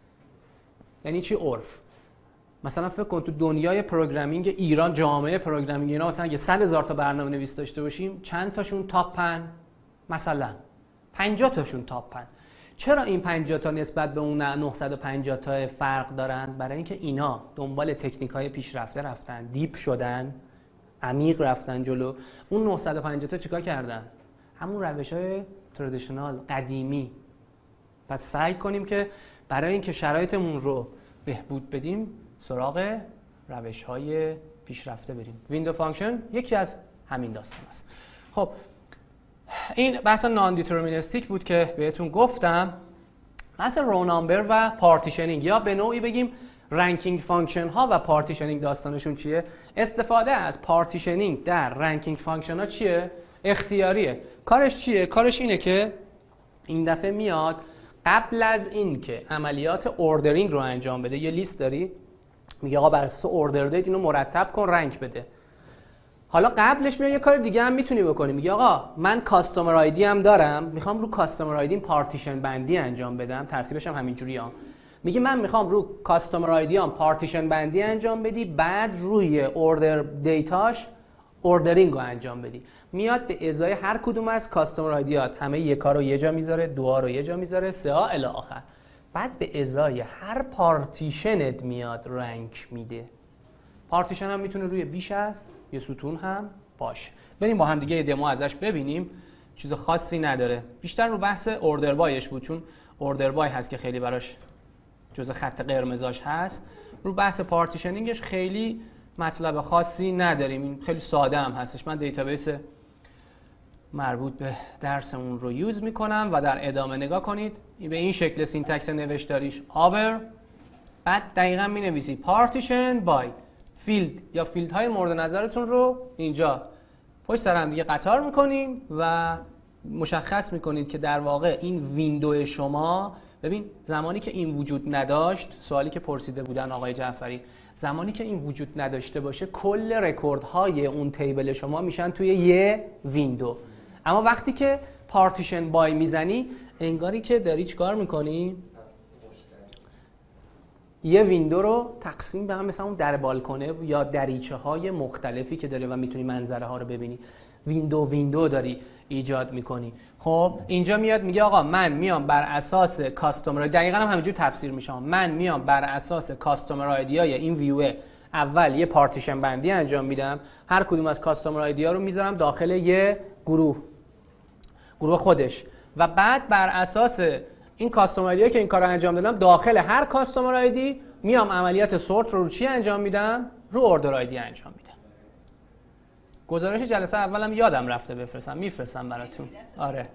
Speaker 1: یعنی چی عرف؟ مثلا فکر کن تو دنیای پروگرامینگ ایران، جامعه پروگرامینگ ایران، مثلا اگه 100,000 تا برنامه‌نویس داشته باشیم، چند تاشون تاپن؟ مثلا 50 تاشون تاپن. چرا این 50 تا نسبت به اون 950 تا فرق دارن؟ برای اینکه اینا دنبال تکنیک‌های پیشرفته رفتن، دیپ شدن، عمیق رفتن جلو. اون 950 تا چیکار کردن؟ همون روش‌های ترادیشنال، قدیمی. پس سعی کنیم که برای اینکه شرایطمون رو بهبود بدیم سراغ روش‌های پیشرفته بریم. ویندو فانکشن یکی از همین داستان است. خب این بحث نان دیترمینیستیک بود که بهتون گفتم. بحث رو نامبر و پارتیشنینگ، یا به نوعی بگیم رنکینگ فانکشن ها و پارتیشنینگ داستانشون چیه؟ استفاده از پارتیشنینگ در رنکینگ فانکشن ها چیه؟ اختیاریه. کارش چیه؟ کارش اینه که این دفعه میاد قبل از این که عملیات اوردرینگ رو انجام بده، یه لیست داری، میگه آقا بر اساس اوردر دیت اینو مرتب کن، رنک بده. حالا قبلش میاد یه کار دیگه هم میتونی بکنی، میگه آقا من کاستومر آیدی هم دارم، میخوام رو کاستومر آیدی پارتیشن بندی انجام بدم، ترتیبش هم همینجوریه. میگه من میخوام رو کاستومر آیدی هم پارتیشن بندی انجام بدی، بعد روی اوردر دیتاش اوردرینگ رو انجام بدی. میاد به ازای هر کدوم از کاستومر آیدیات همه یک رو یه جا میذاره، دو رو یه جا میذاره، سه ها الی آخر. بعد به ازای هر پارتیشنت میاد رنک میده. پارتیشن هم میتونه روی بیش از یه ستون هم باشه. بریم با هم دیگه یه دمو ازش ببینیم. چیز خاصی نداره، بیشتر رو بحث اوردر بایش بود، چون اوردر بای هست که خیلی براش جزء خط قرمزاش هست. رو بحث پارتیشنینگش خیلی مطلب خاصی نداریم، این خیلی ساده هم هستش. من دیتابیس مربوط به درسمون رو یوز میکنم و در ادامه نگاه کنید به این شکل سینتکس نوشتاریش over، بعد دقیقاً مینویسی پارتیشن بای فیلد یا فیلد های مورد نظرتون رو اینجا پشت سر هم دیگه قطار میکنین و مشخص میکنید که در واقع این ویندو شما، ببین زمانی که این وجود نداشت، سوالی که پرسیده بودن آقای جعفری، زمانی که این وجود نداشته باشه کل رکوردهای اون تیبل شما میشن توی یه ویندو. اما وقتی که پارتیشن بای میزنی انگاری که داری چیکار میکنی؟ یه ویندو رو تقسیم به هم، مثلا اون در بالکنه یا دریچه های مختلفی که داره و میتونی منظره ها رو ببینی، ویندو داری ایجاد میکنی. خب اینجا میاد میگه آقا من میام بر اساس کاستومر، دقیقاً هم همینجور تفسیر میشه، من میام بر اساس کاستومر آیدیای این ویو اول یه پارتیشن بندی انجام میدم، هر کدوم از کاستومر آیدیا رو میذارم داخل یه گروه خودش و بعد بر اساس این کاستومر آیدی که این کارو انجام دادم داخل هر کاستومر آیدی میام عملیات سورت رو چی انجام میدم؟ رو اوردر آیدی انجام میدم. گزارش جلسه اولم یادم رفته بفرستم، میفرستم براتون. آره.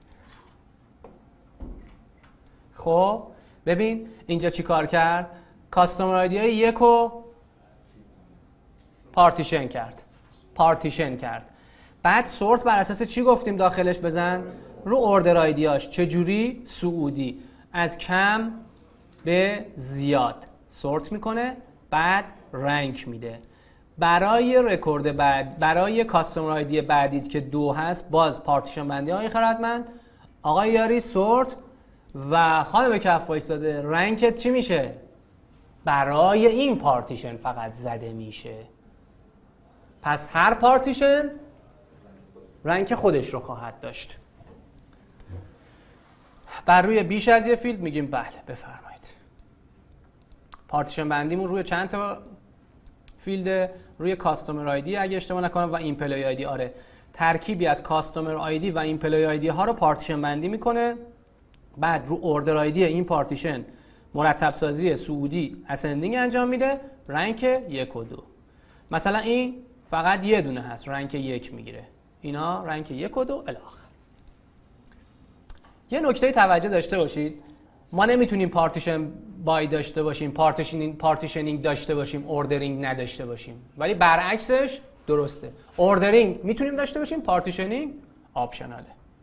Speaker 1: خب ببین اینجا چی کار کرد؟ کاستومر آیدی های یک رو پارتیشن کرد. بعد سورت بر اساس چی گفتیم داخلش بزن؟ رو اوردر آیدیاش. چجوری؟ سعودی، از کم به زیاد سورت میکنه، بعد رنک میده. برای رکورد بعد، برای کاستومر آیدی بعدید که 2 هست، باز پارتیشن بندی های خردمند، آقای یاری سورت و خانم کف وایساده، رنکت چی میشه؟ برای این پارتیشن فقط زده میشه. پس هر پارتیشن رنک خودش رو خواهد داشت. بر روی بیش از یه فیلد میگیم بله بفرمایید. پارتیشن بندیمون روی چند تا فیلد؟ روی کاستومر آیدی اگه اشتباه نکنم و ایمپلوی آیدی. آره، ترکیبی از کاستومر آیدی و ایمپلوی آیدی ها رو پارتیشن بندی میکنه. بعد رو اوردر آیدی این پارتیشن مرتب سازی سعودی اسندینگ انجام میده، رنک 1 و 2. مثلا این فقط یه دونه هست، رنک 1 میگیره، اینا رنک 1 و 2 الی آخر. یه نکته توجه داشته باشید، ما نمیتونیم پارتیشن بای داشته باشیم، پارتیشنینگ داشته باشیم، اوردرینگ نداشته باشیم، ولی برعکسش درسته. اوردرینگ میتونیم داشته باشیم، پارتیشنینگ آپشناله.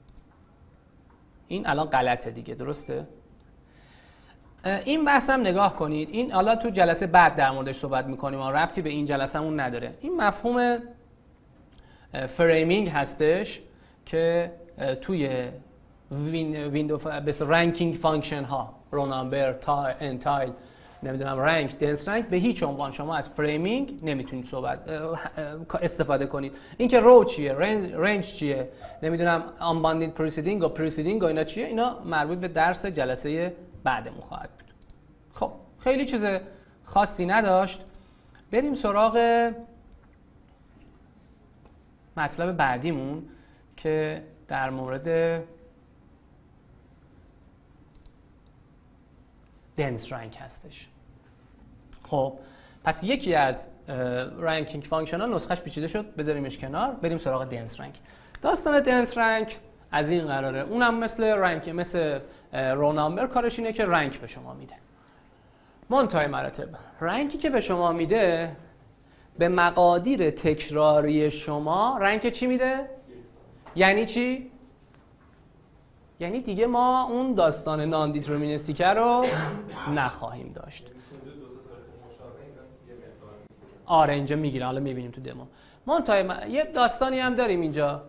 Speaker 1: این الان غلطه دیگه، درسته؟ این بحث هم نگاه کنید، این حالا تو جلسه بعد در موردش صحبت میکنیم، ربطی به این جلسه‌مون نداره. این مفهوم فریمینگ هستش که توی ویندو بس رانکینگ فانکشن ها، رو نامبر، انتایل، نمیدونم رنک، دنس رنک، به هیچ عنوان شما از فریمینگ نمیتونید استفاده کنید. اینکه رو چیه، رنج چیه، نمیدونم آنباندید پریسیدینگ و پریسیدینگ و اینا چیه، اینا مربوط به درس جلسه بعدمون خواهد بود. خب خیلی چیز خاصی نداشت. بریم سراغ مطلب بعدیمون که در مورد دنس رنک هستش. خب پس یکی از رنکینگ فانکشن ها نسخش پیچیده شد، بذاریمش کنار، بریم سراغ دنس رنک. داستان دنس رنک از این قراره، اونم مثل رنک، مثل رو نامبر کارش اینه که رنک به شما میده. منتهای مراتب رنکی که به شما میده به مقادیر تکراری شما رنک چی میده؟ یعنی چی؟ یعنی دیگه ما اون داستان نان دیترمینیستیک رو نخواهیم داشت. آره اینجا میگیره، حالا میبینیم تو دمو. یه داستانی هم داریم اینجا،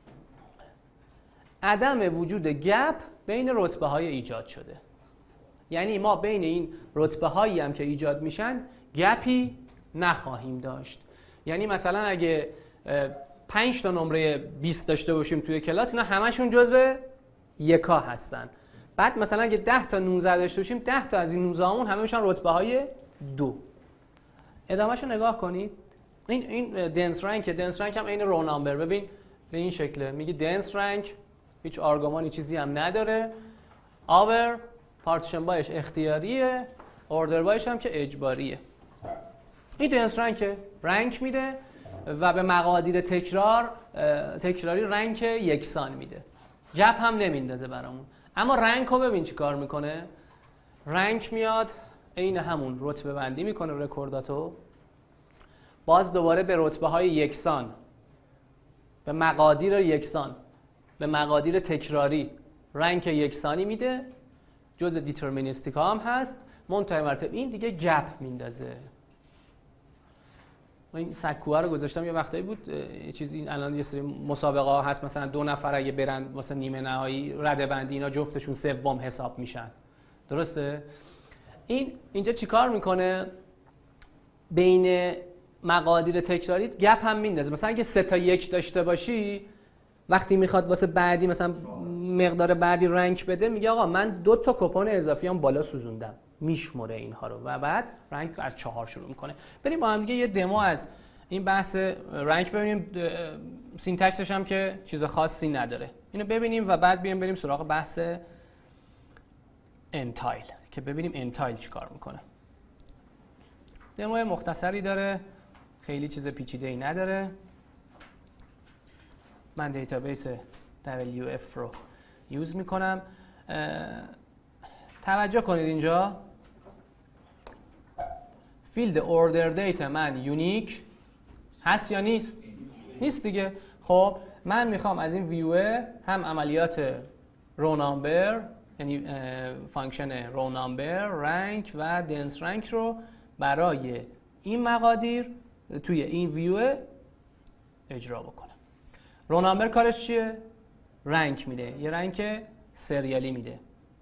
Speaker 1: عدم وجود گپ بین رتبه های ایجاد شده. یعنی ما بین این رتبه هایی هم که ایجاد میشن گپی نخواهیم داشت. یعنی مثلا اگه 5 تا نمره 20 داشته باشیم توی کلاس، اینا همشون جزو یکا هستن. بعد مثلا اگه 10 تا 19 داشته باشیم، 10 تا از این 19 همون همه میشن رتبه های 2. ادامهشو نگاه کنید. این دنس رنک هم عین رو نامبر. ببین به این شکله، میگه دنس رنک هیچ آرگومانی چیزی هم نداره، our پارتیشن بایش اختیاریه، اوردر بایش هم که اجباریه. این دنس رنک میده و به مقادیر تکراری رنک یکسان میده. گپ هم نمیندازه برامون. اما رنک رو ببین چی کار میکنه. رنک میاد عین همون رتبه بندی میکنه رکورداتو، باز دوباره به رتبه های یکسان، به مقادیر یکسان، به مقادیر تکراری رنک یکسانی میده. جزء دیترمینیستیک ها هم هست. منتهی مرتب این دیگه گپ میندازه. این سکوها رو گذاشتم یه وقتایی بود چیزی، الان یه سری مسابقه ها هست مثلا 2 نفر اگه برن واسه نیمه نهایی رده بندی اینا جفتشون سوم حساب میشن. درسته؟ اینجا چیکار میکنه؟ بین مقادیر تکراری گپ هم میندازه. مثلا اگه 3 تا 1 داشته باشی، وقتی میخواد واسه بعدی مثلا مقدار بعدی رنک بده میگه آقا من 2 تا کپون اضافی هم بالا سوزوندم، میشمره اینها رو و بعد رنک از 4 شروع میکنه. بریم با هم دیگه یه دمو از این بحث رنک ببینیم. سینتکسش هم که چیز خاصی نداره. اینو ببینیم و بعد بریم سراغ بحث انتایل که ببینیم انتایل چیکار میکنه. دمو مختصری داره، خیلی چیز پیچیده‌ای نداره. من دیتابیس WF رو یوز میکنم. توجه کنید اینجا فیلد اوردر دیت من یونیک هست یا نیست؟ نیست دیگه. خب من میخوام از این ویو هم عملیات رو نامبر، یعنی فانکشن رو نامبر، رنک و دنس رنک رو برای این مقادیر توی این ویو اجرا بکنم. رو نامبر کارش چیه؟ رنک میده، یه رنک سریالی میده.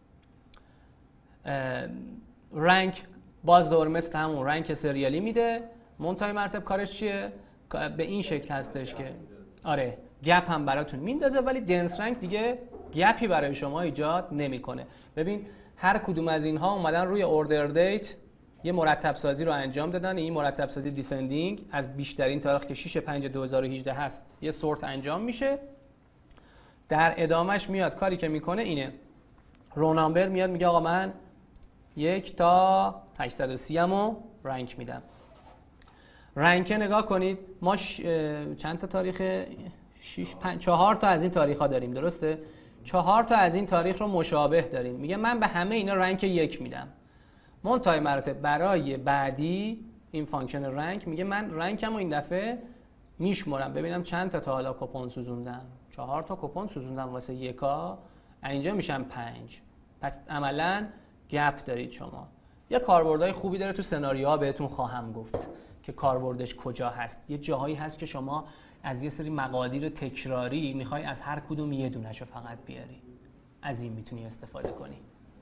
Speaker 1: رنک باز دور مثل همون رنک سریالی میده. منتهی مرتب کارش چیه؟ به این شکل هستش که آره گپ هم براتون میندازه، ولی دنس رنک دیگه گپی برای شما ایجاد نمیکنه. ببین هر کدوم از اینها اومدن روی اوردر دیت یه مرتب سازی رو انجام دادن. این مرتب سازی دیسندینگ از بیشترین تاریخ که 6/5/2018 هست یه سورت انجام میشه. در ادامهش میاد کاری که میکنه اینه، رو نامبر میاد میگه آقا من 1 تا 830 رو رنک میدم. رنک نگاه کنید ما چند تا تاریخ 4 تا از این تاریخ ها داریم. درسته؟ 4 تا از این تاریخ رو مشابه داریم. میگه من به همه اینا رنک 1 میدم. منتهی مراتب برای بعدی این فانکشن رنک میگه من رنکم رو این دفعه میشمرم ببینم چند تا حالا کپون سوزوندم. 4 تا کپون سوزوندم واسه یکا، اینجا میشن 5. پس عملاً گپ دارید شما. یه کاربردهای خوبی داره تو سناریوها بهتون خواهم گفت که کاربردش کجا هست. یه جاهایی هست که شما از یه سری مقادیر تکراری میخوای از هر کدوم یه دونه‌شو فقط بیاری. از این میتونی استفاده کنی.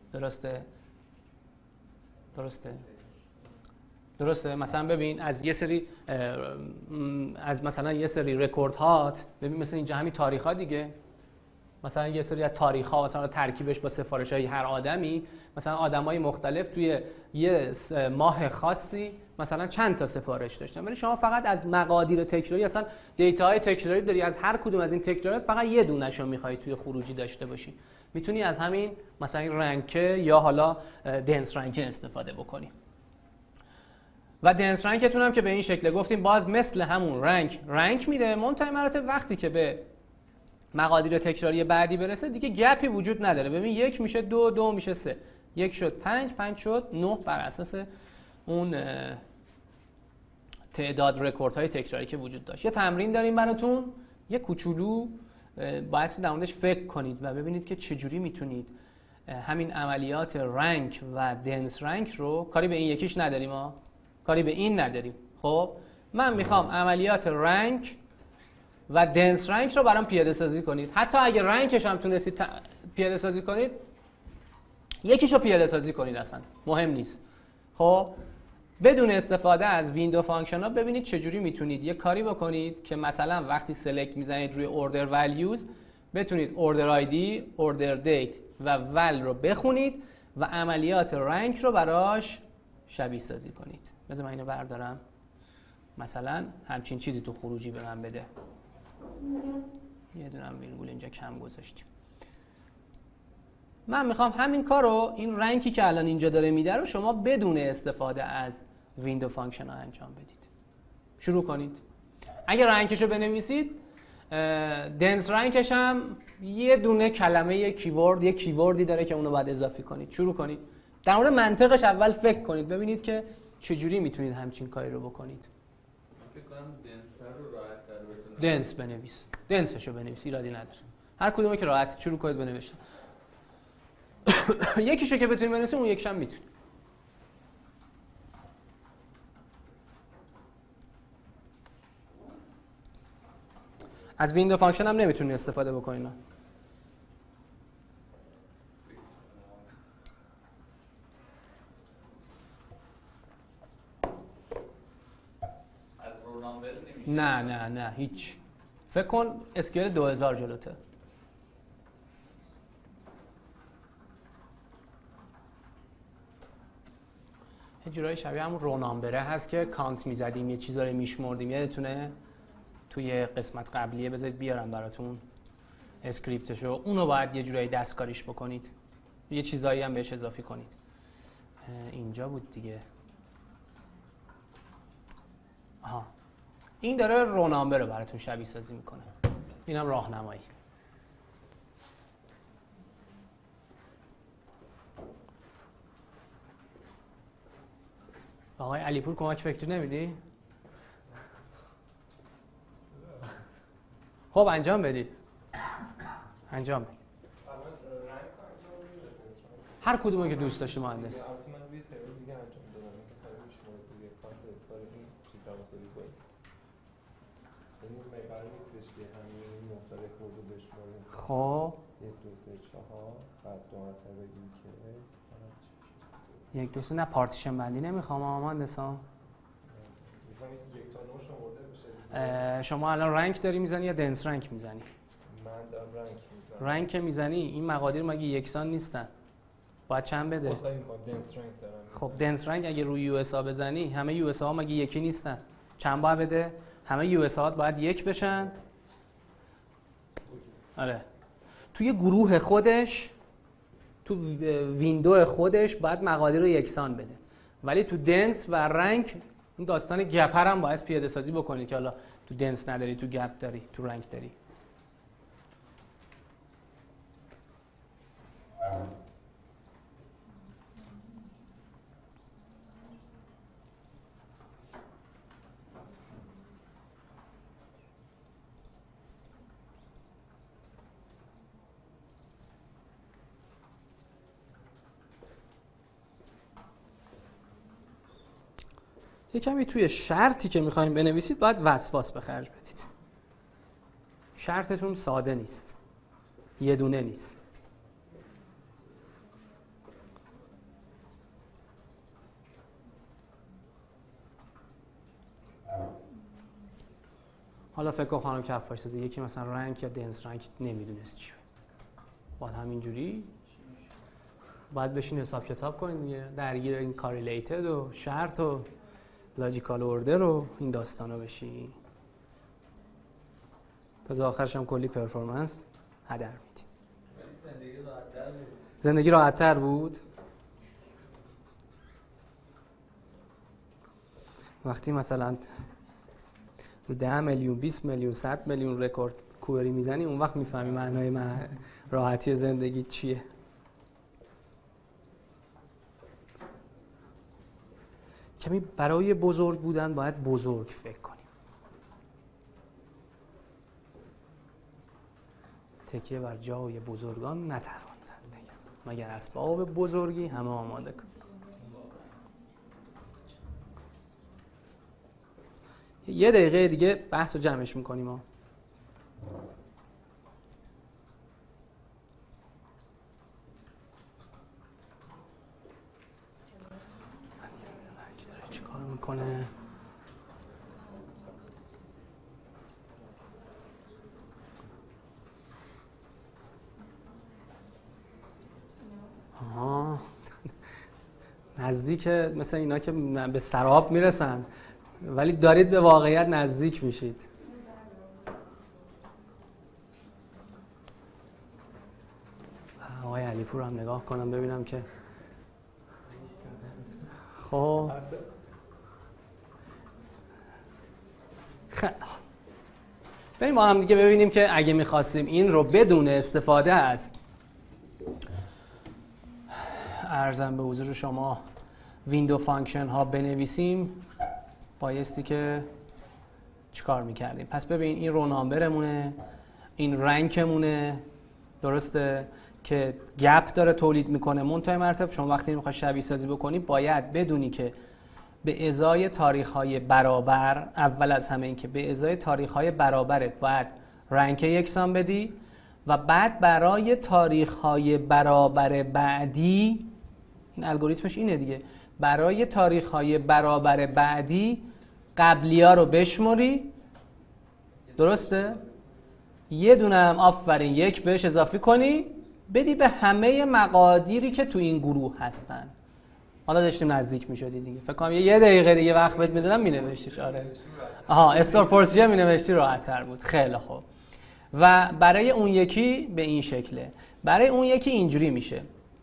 Speaker 1: درسته؟ مثلا ببین از یه سری مثلا یه سری رکورد هات، ببین مثلا اینجا همین تاریخ ها دیگه، مثلا یه سری از تاریخ ها مثلا ترکیبش با سفارش های هر آدمی، مثلا آدمای مختلف توی یه ماه خاصی مثلا چند تا سفارش داشتن، ولی شما فقط از مقادیر تکراری اصلا دیتاهای تکراری داری، از هر کدوم از این تکرارات فقط یه دونه‌شو می‌خوای توی خروجی داشته باشی. میتونی از همین مثلا این رنک یا حالا دنس رنک استفاده بکنی. و دنس رنکتون هم که به این شکل گفتیم باز مثل همون رنک میده. منتهی مراتب وقتی که به مقادیر تکراری بعدی برسه دیگه گپی وجود نداره. ببین 1 میشه 2، 2 میشه 3، 1 شد 5، 5 شد 9 بر اساس اون تعداد رکوردهای تکراری که وجود داشت. یه تمرین داریم براتون، یه کوچولو باید در موردش فکر کنید و ببینید که چجوری میتونید همین عملیات رنک و دنس رنک رو، کاری به این یکیش نداریم ها، کاری به این نداریم. خب من میخوام عملیات رنک و دنس رنک رو برام پیاده سازی کنید. حتی اگه رنکش هم تونستید پیاده سازی کنید، یکیشو پیاده سازی کنید، اصلا مهم نیست. خب بدون استفاده از ویندو فانکشن ها ببینید چجوری میتونید یه کاری بکنید که مثلا وقتی سلکت میزنید روی اوردر ولیوز بتونید اوردر آیدی، اوردر دیت و ول رو بخونید و عملیات رنک رو براش شبیه سازی کنید. بذار من اینو بردارم، مثلا همچین چیزی تو خروجی به من بده. یه دونم ویرگول اینجا کم گذاشتیم. من میخوام همین کار رو، این رنکی که الان اینجا داره میده رو شما بدون استفاده از ویندو فانکشن ها انجام بدید. شروع کنید. اگر رنکشو بنویسید، دنس رنکش هم یه دونه کلمه، یه کیوردی داره که اونو باید اضافه کنید. شروع کنید. در مورد منطقش اول فکر کنید، ببینید که چجوری میتونید همچین کاری رو بکنید.
Speaker 2: فکر کنم دنس رو راحت‌تر بتونم.
Speaker 1: دنس بنویس. دنسشو بنویس، ایرادی نداره. هر کدومه که راحت شروع کنید بنویسید. یکیشو که بتونید بنویسید، اون یکیشم میتونید. از ویندو فانکشن هم نمیتونید استفاده بکنید. نه هیچ. فکر کن اسکیل 2000 جلوته. یه جورایی شبیه همون رونامبره هست که کانت میزدیم، یه چیزا رو میشمردیم. یادتونه توی قسمت قبلیه، بذارید بیارم براتون اسکریپتشو. اونو باید یه جورایی دستکاریش بکنید، یه چیزایی هم بهش اضافه کنید. اینجا بود دیگه. آها، این داره رونامبر رو براتون شبیه سازی میکنه. اینم راهنمایی. آقای علیپور کمک فکری نمیدی؟ خب انجام بدید. انجام بدید. هر کدومه که دوست داشتی مهندس. خب 1 2 3 نه پارتیشن بندی نمیخوام مهندسا. شما الان رنک داری میزنی یا دنس رنک میزنی؟
Speaker 3: من دارم رنک میزنم.
Speaker 1: رنک میزنی، این مقادیر مگه یکسان نیستن؟ باید چند بده؟
Speaker 3: دنس رنک دارم.
Speaker 1: خب دنس رنک اگه روی یو اس ا بزنی، همه یو اس ا مگه یکی نیستن؟ چند باید بده؟ همه یو اس ا باید 1 بشن. آره. توی گروه خودش، تو ویندو خودش باید مقادیر رو یکسان بده. ولی تو دنس و رنک اون داستان گپر هم باید پیاده سازی بکنید که حالا تو دنس نداری، تو گپ داری، تو رنک داری. یه کمی توی شرطی که میخوایم بنویسید باید وسواس به خرج بدید. شرطتون ساده نیست، یه دونه نیست. حالا فکر کن خانم کفاش زده یکی مثلا رنک یا دنس رنک نمیدونست چیه، باید همینجوری باید بشین حساب کتاب کنید، درگیر این کارلیتد و شرط و لاجیکال اوردر رو این داستانا بشین، تا آخرش هم کلی پرفورمنس هدر میدی. زندگی راحت‌تر بود. وقتی مثلا 10 میلیون 20 میلیون 100 میلیون رکورد کوئری میزنی، اون وقت میفهمی معنای راحتی زندگی چیه. کمی برای بزرگ بودن باید بزرگ فکر کنیم. تکیه بر جای بزرگان نتوان زد، مگر اسباب بزرگی همه آماده کن. یه دقیقه دیگه بحث رو جمعش میکنیم ها. چی کار میکنه؟ آها نزدیک، مثل اینا که به سراب میرسن ولی دارید به واقعیت نزدیک میشید. آقای علیپور تورم نگاه کنم ببینم که خب بریم با هم دیگه ببینیم که اگه میخواستیم این رو بدون استفاده از ارزم به حضور شما ویندو فانکشن ها بنویسیم بایستی که چیکار میکردیم. پس ببین این رو نامبرمونه، این رنکمونه، درسته که گپ داره تولید میکنه. منتهای مرتب شما وقتی میخوای شبیه سازی بکنی باید بدونی که به ازای تاریخ های برابر، اول از همه این که به ازای تاریخ های برابرت باید رنک یکسان بدی و بعد برای تاریخ های برابر بعدی، این الگوریتمش اینه دیگه، برای تاریخ های برابر بعدی قبلی ها رو بشموری، درسته؟ یه دونه هم آفرین یک بهش اضافی کنی بدی به همه مقادیری که تو این گروه هستن. حالا داشتیم نزدیک میشدی دیگه، فکر کنم یه دقیقه دیگه وقت بهت میدادم مینوشتیش. آره استور پروسیجر مینوشتی راحت تر بود. خیلی خوب. و برای اون یکی به این شکله. برای اون یکی اینجوری میشه،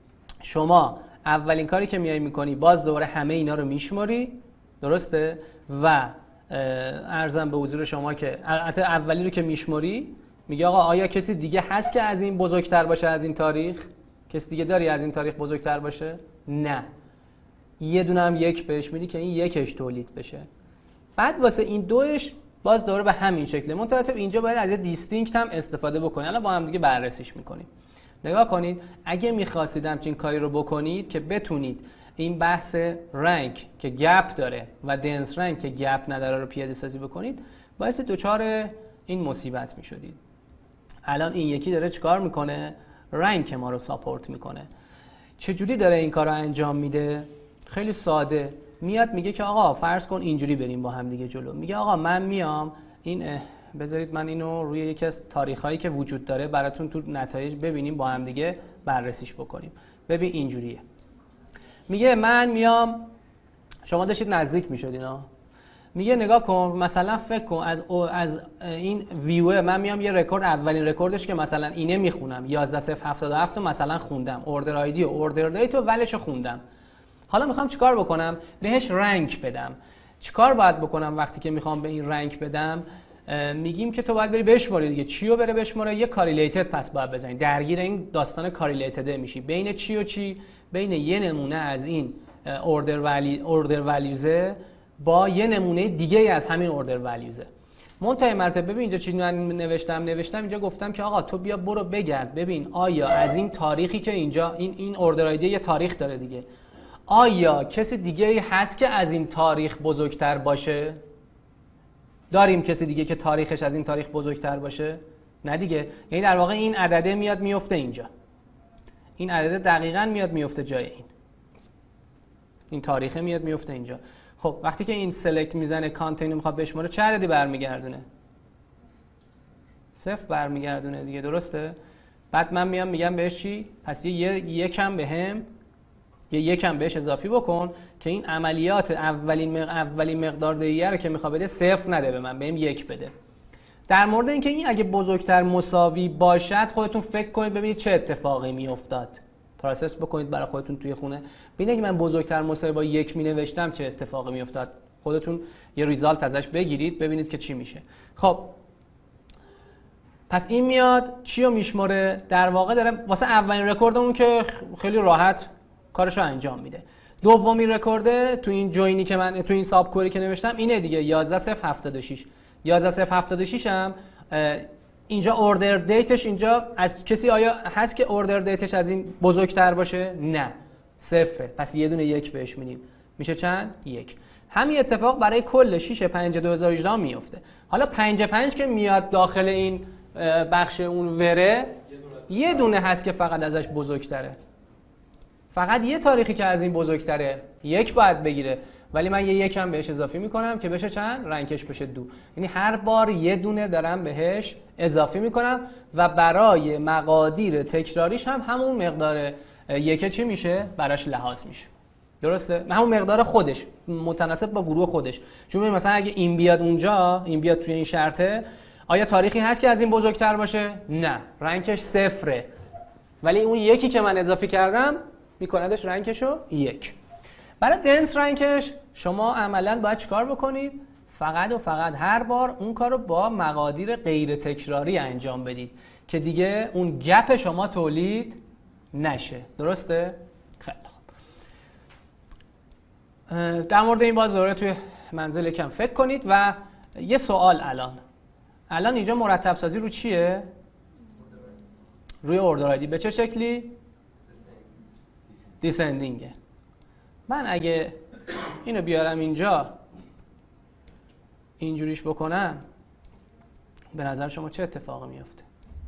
Speaker 1: شما اولین کاری که میای میکنی باز دوباره همه اینا رو میشماری، درسته؟ و ارزم به حضور شما که اولی رو که میشماری میگه آقا آیا کسی دیگه هست که از این بزرگتر باشه، از این تاریخ؟ کسی دیگه داری از این تاریخ بزرگتر باشه؟ نه. یه دونه هم یک بهش میدی که این یکش تولید بشه. بعد واسه این دوش باز دوباره به همین شکله. منتها اینجا باید از یه دیستینکت هم استفاده بکنید. الان با هم دیگه بررسیش میکنیم. نگاه کنید، اگه می‌خواستید همچین کاری رو بکنید که بتونید این بحث رنک که گپ داره و دنس رنک که گپ نداره رو پیاده سازی بکنید، باعث دوچار این مصیبت میشدید. الان این یکی داره چیکار میکنه؟ رنک ما رو ساپورت میکنه. چجوری داره این کار رو انجام میده؟ خیلی ساده. میاد میگه که آقا فرض کن اینجوری بریم با هم دیگه جلو. میگه آقا من میام این بذارید من اینو روی یکی از تاریخایی که وجود داره براتون تو نتایج ببینیم، با هم دیگه بررسیش بکنیم. ببین اینجوریه. میگه من میام، شما داشتید نزدیک میشد اینا. میگه نگاه کن، مثلا فکر کن از این ویو من میام یه رکورد، اولین رکوردش که مثلا اینه میخونم 11077 رو مثلا خوندم، اوردر آیدی و اوردر دیت و ولش رو خوندم. حالا میخوام چیکار بکنم؟ بهش رنک بدم. چیکار باید بکنم وقتی که میخوام به این رنک بدم؟ میگیم که تو باید بری بشماری دیگه. چی رو بره بشماره؟ یه کاریلیتد پس باید بزنی. درگیر این داستان کاریلیتد میشی. بین چی و چی؟ بین یه نمونه از این اوردر ولیوزه با یه نمونه دیگه از همین اوردر ولیوزه. منتهای مرتبه ببین اینجا چی من نوشتم اینجا گفتم که آقا تو بیا برو بگرد ببین آیا از این تاریخی که اینجا این اوردر آیدی یه تاریخ داره دیگه، آیا کسی دیگه هست که از این تاریخ بزرگتر باشه؟ داریم کسی دیگه که تاریخش از این تاریخ بزرگتر باشه؟ نه دیگه. یعنی در واقع این عدده میاد میفته اینجا، این عدده دقیقاً میاد میفته جای این تاریخه میاد میفته اینجا. خب وقتی که این سلکت میزنه کانتین میخواد بشماره، چه عددی برمیگردونه؟ 0 برمیگردونه دیگه، درسته؟ بعد من میگم بهش چی؟ پس یکم بهش اضافی بکن که این عملیات اولین مقدار دهیه رو که میخواد بده 0 نده به من، بهم 1 بده. در مورد اینکه این اگه بزرگتر مساوی باشد خودتون فکر کنید ببینید چه اتفاقی میافتاد. پروسس بکنید برای خودتون توی خونه. ببینید اگه من بزرگتر مساوی با 1 می نوشتم چه اتفاقی میافتاد. خودتون یه ریزالت ازش بگیرید ببینید که چی میشه. خب پس این میاد چی رو میشماره؟ در واقع داره واسه اولین رکوردمون که خیلی راحت کارشو انجام میده. دومین رکورد تو این جوینی که من تو این ساب کوری که نوشتم اینه دیگه، 11076. 11076 هم اینجا اوردر دیتش اینجا از کسی آیا هست که اوردر دیتش از این بزرگتر باشه؟ نه، 0. پس یه دونه 1 بهش میدیم. میشه چند؟ 1. همین اتفاق برای کل 6/5/2018 میفته. حالا 5/5 که میاد داخل این بخش اون وره، یه دونه هست که فقط ازش بزرگتره. فقط یه تاریخی که از این بزرگتره 1 باید بگیره، ولی من یه 1 هم بهش اضافی میکنم که بشه چند؟ رنکش بشه 2. یعنی هر بار یه دونه دارم بهش اضافی میکنم و برای مقادیر تکراریش هم همون مقدار 1 چی میشه؟ براش لحاظ میشه. درسته؟ همون مقدار خودش متناسب با گروه خودش. چون مثلا اگه این بیاد اونجا، این بیاد توی این شرطه، آیا تاریخی هست که از این بزرگتر باشه؟ نه، رنکش 0. ولی اون یکی که من اضافه کردم میکندش رنکشو 1. برای دنس رنکش شما عملاً باید چیکار بکنید؟ فقط و فقط هر بار اون کارو با مقادیر غیر تکراری انجام بدید که دیگه اون گپ شما تولید نشه. درسته؟ خیلی خوب. در مورد این باز دوره توی منزل یکم فکر کنید و یه سوال الان اینجا مرتب سازی رو چیه؟ روی اوردر آیدی. به چه شکلی؟ دیسندینگه. من اگه اینو بیارم اینجا اینجوریش بکنم به نظر شما چه اتفاقی میفته؟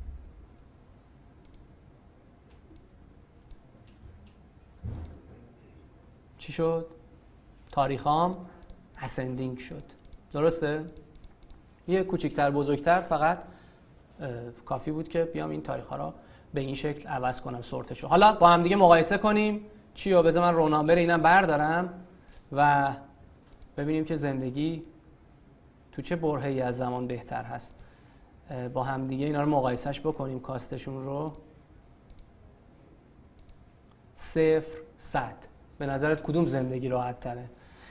Speaker 1: چی شد؟ تاریخام اسندینگ شد. درسته؟ یه کوچیکتر بزرگتر فقط کافی بود که بیام این تاریخ‌ها رو به این شکل عوض کنم سورتشو. حالا با هم دیگه مقایسه کنیم چی رو. بذار من رو نامبر اینم بردارم و ببینیم که زندگی تو چه برهه‌ای از زمان بهتر هست. با هم دیگه اینا رو مقایسهش بکنیم، کاستشون رو. 0 100. به نظرت کدوم زندگی راحت تره؟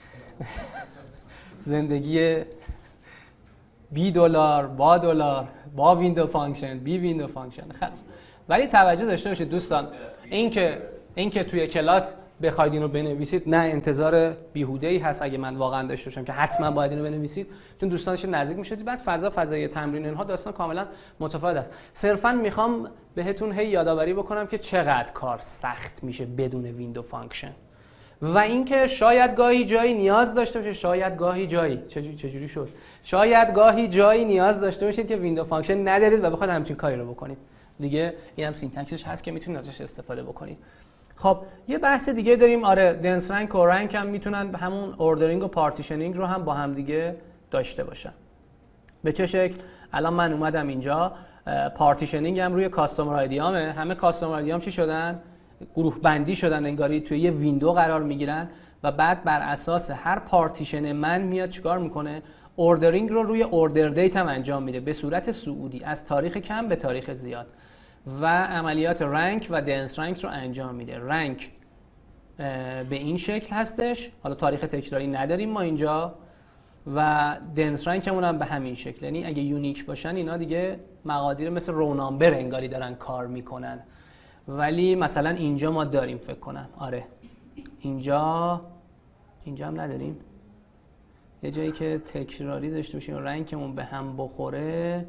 Speaker 1: زندگی $20 با دلار با ویندو فانکشن بی ویندو فانکشن. خیلی ولی توجه داشته باشید دوستان، اینکه توی کلاس بخواید اینو بنویسید نه انتظار بیهوده‌ای هست اگه من واقعا داشته باشم که حتما باید اینو بنویسید، چون دوستانش نزدیک میشید. بعد فضای تمرین اینها داستان کاملا متفاوت است. صرفا میخوام بهتون هی یادآوری بکنم که چقدر کار سخت میشه بدون ویندو فانکشن و اینکه شاید گاهی جایی نیاز داشته باشید، شاید گاهی جایی چجوری شد؟ شاید گاهی جایی نیاز داشته باشید که ویندو فانکشن ندارید و بخواید همچین کاری رو بکنید. دیگه این هم سینتکسش هست که میتونید ازش استفاده بکنید. خب یه بحث دیگه داریم. آره دنس رنک و رنک هم میتونن همون اوردرینگ و پارتیشنینگ رو هم با هم دیگه داشته باشن. به چه شکل؟ الان من اومدم اینجا پارتیشنینگ هم روی کاستومر آیدیامه. همه کاستومر آیدیام چی شدن؟ گروه بندی شدن، انگاری توی یه ویندو قرار میگیرن و بعد بر اساس هر پارتیشن من میاد چیکار میکنه؟ اوردرینگ رو روی اوردر دیت هم انجام میده به صورت صعودی از تاریخ کم به تاریخ زیاد و عملیات رنک و دنس رنک رو انجام میده. رنک به این شکل هستش، حالا تاریخ تکراری نداریم ما اینجا، و دنس رنکمون هم به همین شکل. یعنی اگه یونیک باشن اینا دیگه مقادیر مثل رو نامبر انگاری دارن کار میکنن. ولی مثلا اینجا ما داریم فکر کنم. آره اینجا هم نداریم. یه جایی که تکراری داشته باشیم رنکمون به هم بخوره.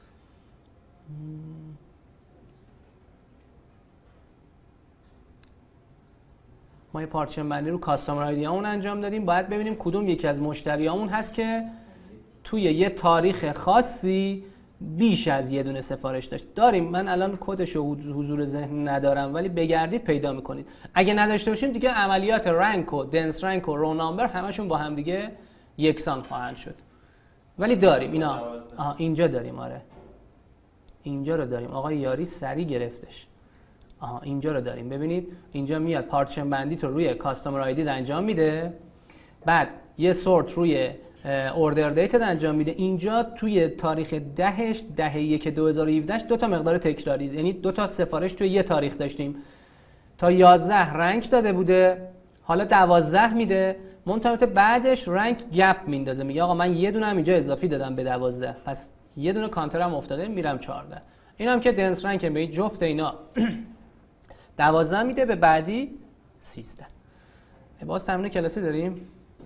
Speaker 1: ما یه پارتیشن بندی رو کاستومر آیدیامون انجام دادیم. باید ببینیم کدوم یکی از مشتریامون هست که توی یه تاریخ خاصی بیش از یه دونه سفارش داریم. من الان کدش رو حضور ذهن ندارم ولی بگردید پیدا میکنید. اگه نداشته باشیم دیگه عملیات رنک و دنس رنک و رو نامبر همشون با هم دیگه یکسان خواهند شد. ولی داریم اینا. اینجا داریم. آره اینجا رو داریم. آقای یاری سری گرفتش. اینجا رو داریم. ببینید اینجا میاد پارتیشن بندی تو روی کاستومر آیدی انجام میده، بعد یه سورت روی اوردر دیت انجام میده. اینجا توی تاریخ 10/1/2017 دو تا مقدار تکراری، یعنی دو تا سفارش توی یه تاریخ داشتیم. تا 11 رنک داده بوده، حالا 12 میده. منتها بعدش رنک گپ میندازه، میگه آقا من یه دونه هم اینجا اضافی دادم به 12، پس یه دونه کانترم افتاده، میرم 14. اینم که دنس رنک به جفت اینا 12 میده، به بعدی 13. باز تمرین کلاسی داریم.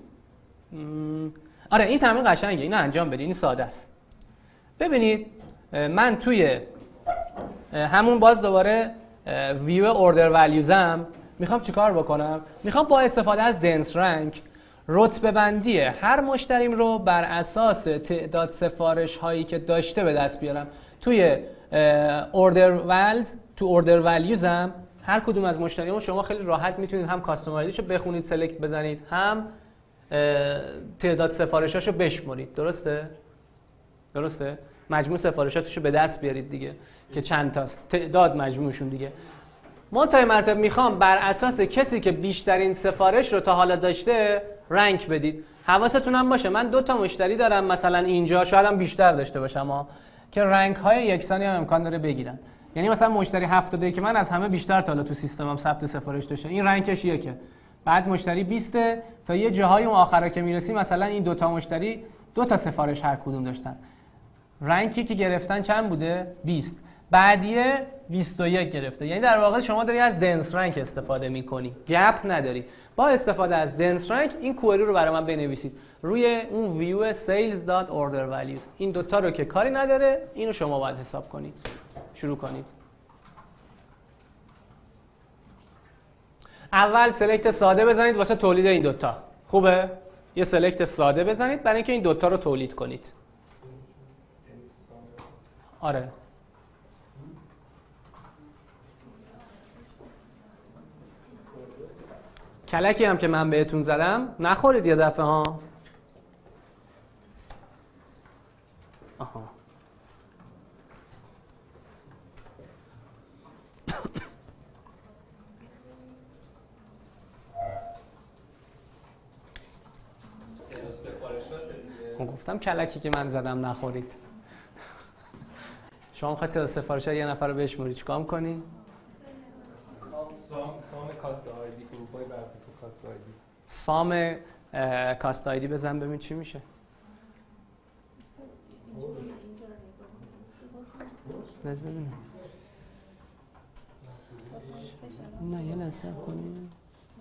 Speaker 1: آره این تمرین قشنگه، اینو انجام بدید، این ساده است. ببینید من توی همون باز دوباره ویو اوردر ولیوزم میخوام چیکار بکنم؟ میخوام با استفاده از دنس رنک رتبه بندی هر مشتریم رو بر اساس تعداد سفارش هایی که داشته به دست بیارم. توی اوردر ولز تو اوردر ولیوزم هر کدوم از مشتریامو شما خیلی راحت میتونید هم کاستومر آیدیشو بخونید، سلکت بزنید، هم تعداد سفارشاشو بشمرید. درسته؟ مجموع سفارشاتشو به دست بیارید دیگه که چند تاست، تعداد مجموعشون دیگه. منتهای مرتبه میخوام بر اساس کسی که بیشترین سفارش رو تا حالا داشته رنک بدید. حواستون هم باشه من 2 تا مشتری دارم مثلا اینجا، شاید هم بیشتر داشته باشم که رنک های یکسانی هم امکان داره بگیرن. یعنی مثلا مشتری 70 که من از همه بیشتر تا حالا تو سیستمم ثبت سفارش داشته، این رنکش یکه. بعد مشتری 20 تا یه جاهای اون آخرا که میرسی مثلا این دو تا مشتری 2 تا سفارش هر کدوم داشتن، رنکی که گرفتن چند بوده؟ 20. بعدیه 21 گرفته. یعنی در واقع شما داری از دنس رنک استفاده میکنی، گپ نداری. با استفاده از دنس رنک این کوئری رو برای من بنویسید روی اون ویو sales.order values. این دوتا رو که کاری نداره، اینو شما باید حساب کنید. شروع کنید. اول سلکت ساده بزنید واسه تولید این دوتا. خوبه؟ یه سلکت ساده بزنید برای اینکه این دوتا رو تولید کنید. آره. کلکی هم که من بهتون زدم نخورید یه دفعه ها. آها. گفتم کلکی که من زدم نخورید. شما میخواید تعداد سفارشات یه نفر رو بشماری چیکار کنی؟
Speaker 3: سام کاست آیدی، گروپ‌های بر اساس کاست آیدی.
Speaker 1: سام کاست آیدی بزن ببین چی میشه. بس ببینم. نه یه لحظه کنی.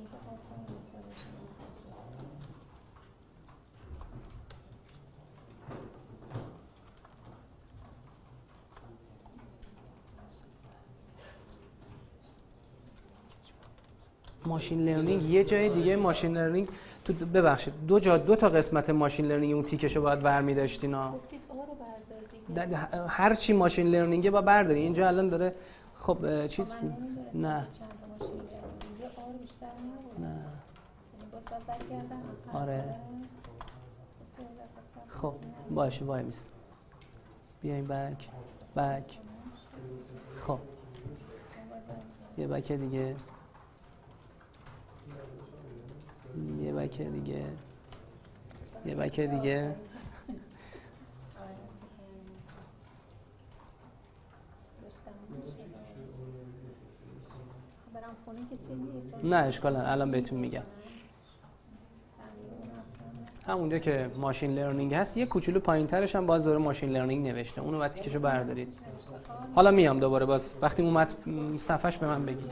Speaker 1: ماشین لرنینگ یه جای دیگه، ماشین لرنینگ تو ببخشید دو تا قسمت ماشین لرنینگ اون تیکشو باید برمی داشتین ها.
Speaker 4: گفتید آ رو بردار دیگه.
Speaker 1: هر چی ماشین لرنینگه با برداری. اینجا الان داره خب چیز نه نه آره خب باشه وای میس بیایم بک خب یه بک دیگه یه بک دیگه یه بک دیگه نه اشکال نداره الان بهتون میگم. همونجا که ماشین لرنینگ هست یه کوچولو پایین‌ترش هم باز داره ماشین لرنینگ نوشته، اونو بعد تیکشو بردارید. حالا میام دوباره باز وقتی اومد صفحش به من بگید.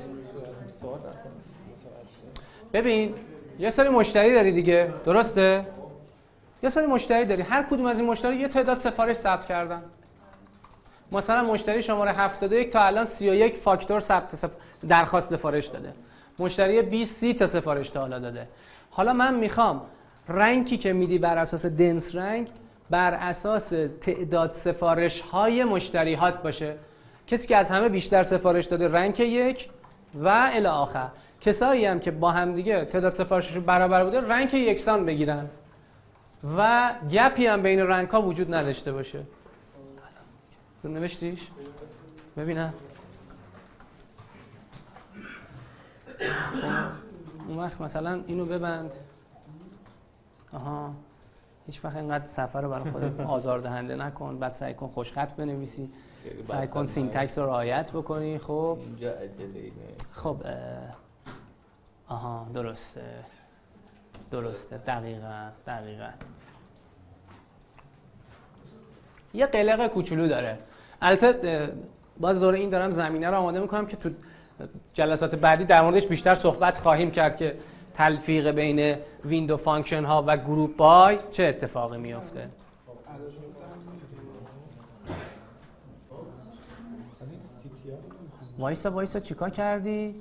Speaker 1: ببین یه سری مشتری داری دیگه، درسته؟ یه سری مشتری داری، هر کدوم از این مشتری یه تعداد سفارش ثبت کردن. مثلا مشتری شماره 71 تا الان 31 فاکتور درخواست سفارش داده. مشتری 20 30 تا سفارش تا حالا داده. حالا من میخوام رنکی که میدی بر اساس دنس رنگ بر اساس تعداد سفارش های مشتریات باشه. کسی که از همه بیشتر سفارش داده رنک 1 و الی آخر. کسایی هم که با هم دیگه تعداد سفارششون برابر بوده رنک یکسان بگیرن و گپی هم بین رنک ها وجود نداشته باشه. نوشتیش؟ ببینم. اون وقت مثلا اینو ببند. آها. هیچ وقت اینقدر صفحه رو برای خودت آزاردهنده نکن. بعد سعی کن خوشخط بنویسی. سعی کن سینتکس رو رعایت بکنی. خب
Speaker 2: اینجا عجله اینه.
Speaker 1: خب آها درسته دقیقاً. یه قلق کوچولو داره. البته باز دوره این دارم زمینه رو آماده میکنم که تو جلسات بعدی در موردش بیشتر صحبت خواهیم کرد که تلفیق بین ویندو فانکشن ها و گروپ بای چه اتفاقی میفته. وایسا چیکار کردی؟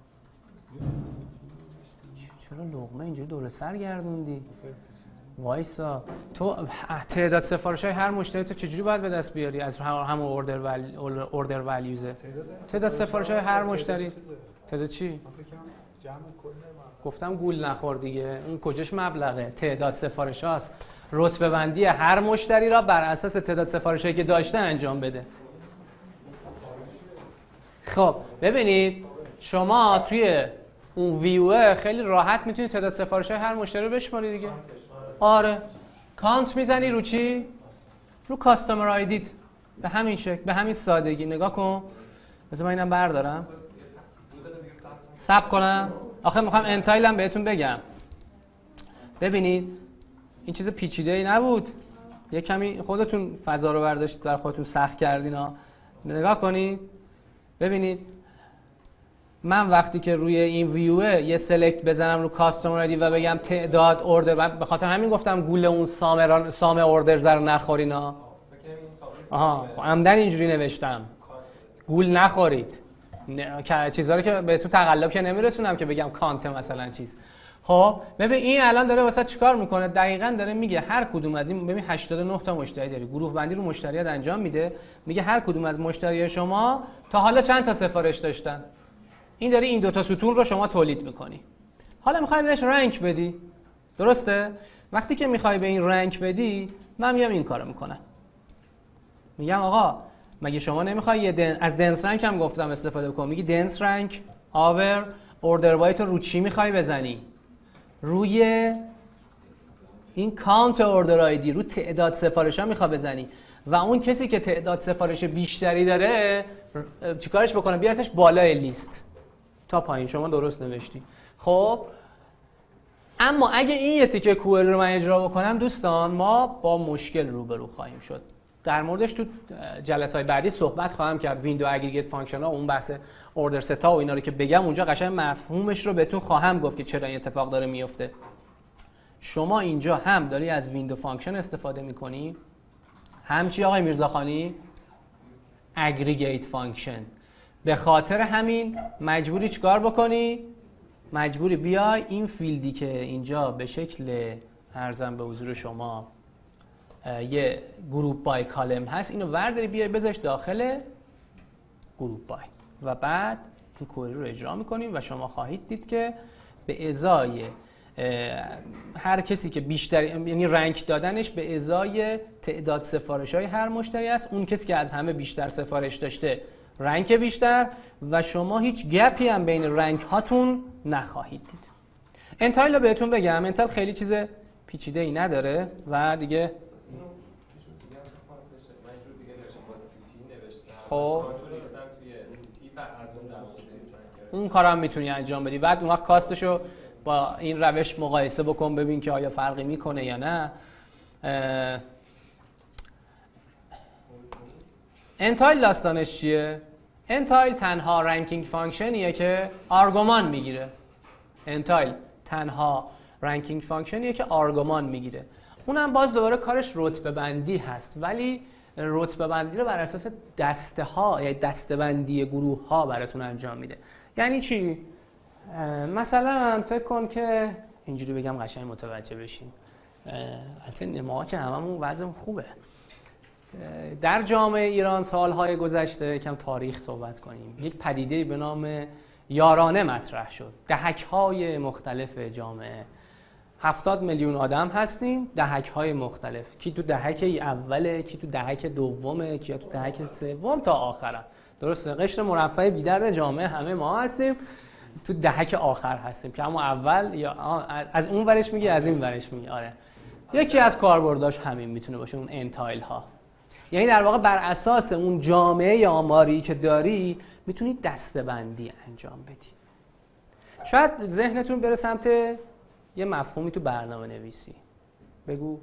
Speaker 1: چرا لقمه اینجوری دور سر گردوندی؟ وایسا تو تعداد سفارش های هر مشتری تو چجوری باید به دست بیاری از همون اوردر ولیوزه؟ تعداد سفارش های هر مشتری تعداد چی؟ گفتم گول نخور دیگه، اون کجاش مبلغه؟ تعداد سفارش هاست. رتبه بندی هر مشتری را بر اساس تعداد سفارش هایی که داشته انجام بده. خب ببینید شما توی اون ویو خیلی راحت میتونید تعداد سفارش های هر مشتری رو بشماری دیگه. آره کانت میزنی رو چی؟ رو کاستمر آیدیت. به همین شکل، به همین سادگی. نگاه کن بذار من اینم بردارم ساب کنم. آخه میخوام انتایل هم بهتون بگم. ببینید این چیز پیچیده ای نبود، یه کمی خودتون فضا رو برداشتید بر خودتون سخت کردین ها. نگاه کنید ببینید من وقتی که روی این ویوه یه سلکت بزنم رو کاستومر آیدی و بگم تعداد اوردر، به خاطر همین گفتم گول اون سام اوردرز رو نخورین ها. آها عمدن اینجوری نوشتم گول نخورید، چیزا رو که بهتون تقلب که نمیرسونم که بگم کانت مثلا چیز. خب ببین این الان داره واسه چیکار میکنه؟ دقیقاً داره میگه هر کدوم از این، ببین 89 تا مشتری داری، گروه بندی رو مشتریات انجام میده، میگه هر کدوم از مشتری شما تا حالا چند تا سفارش داشتن. این داری این دو تا ستون رو شما تولید میکنی. حالا میخوای بهش رنک بدی، درسته؟ وقتی که میخوای به این رنک بدی من میام این کارو میکنم، میگم آقا مگه شما نمیخوای از دنس رنک هم گفتم استفاده بکن، میگی دنس رنک آور اوردر بای تو رو چی میخوای بزنی؟ روی این کانت اوردر آیدی، رو تعداد سفارش ها میخوای بزنی و اون کسی که تعداد سفارش بیشتری داره چیکارش بکنه؟ بیارتش بالای لیست تا پایین. شما درست نوشتی. خب اما اگه این یه تیکه کوئری رو من اجرا بکنم دوستان، ما با مشکل روبرو خواهیم شد. در موردش تو جلسه‌های بعدی صحبت خواهم کرد. ویندو اگریگیت فانکشن ها، اون بحث اوردر ستا و اینا رو که بگم اونجا قشنگ مفهومش رو بهتون خواهم گفت که چرا این اتفاق داره میفته. شما اینجا هم داری از ویندو فانکشن استفاده می‌کنی، هم چی آقای میرزاخانی؟ اگریگیت فانکشن. به خاطر همین مجبوری چیکار بکنی؟ مجبوری بیای این فیلدی که اینجا به شکل ارزم به حضور شما یه گروپ بای کالم هست، اینو ورداری بیای بذارش داخل گروپ بای و بعد این کوئری رو اجرا میکنیم و شما خواهید دید که به ازای هر کسی که بیشتر، یعنی رنک دادنش به ازای تعداد سفارش های هر مشتری است، اون کسی که از همه بیشتر سفارش داشته رنک بیشتر و شما هیچ گپی هم بین رنک هاتون نخواهید دید. انتایل رو بهتون بگم، انتایل خیلی چیز پیچیده ای نداره و دیگه خب اون کارم میتونی انجام بدی. بعد اون وقت کاستشو با این روش مقایسه بکن ببین که آیا فرقی میکنه یا نه. انتایل داستانش چیه؟ انتایل تنها رنکینگ فانکشنیه که آرگومان میگیره. انتایل تنها رنکینگ فانکشنیه که آرگومان میگیره. اونم باز دوباره کارش رتبه بندی هست، ولی رتبه بندی رو بر اساس دسته ها یا دسته بندی گروه ها براتون انجام میده. یعنی چی؟ مثلا فکر کن که اینجوری بگم قشنگ متوجه بشین. البته ما که هممون وضعمون خوبه. در جامعه ایران سالهای گذشته کم تاریخ صحبت کنیم. یک پدیده به نام یارانه مطرح شد. دهک‌های مختلف جامعه، 70 میلیون آدم هستیم، دهک‌های مختلف. کی تو دهک اوله، کی تو دهک دومه، کی تو دهک سوم تا آخره. درسته؟ قشر مرفه بی‌درد جامعه همه ما هستیم، تو دهک آخر هستیم که اما اول یا از اون ورش میگی از این ورش میگی. آره. یکی از کاربرداش همین میتونه باشه، اون انتایل ها. یعنی در واقع بر اساس اون جامعه آماری که داری میتونی دسته‌بندی انجام بدی. شاید ذهنتون بره سمت یه مفهومی تو برنامه نویسی. بگو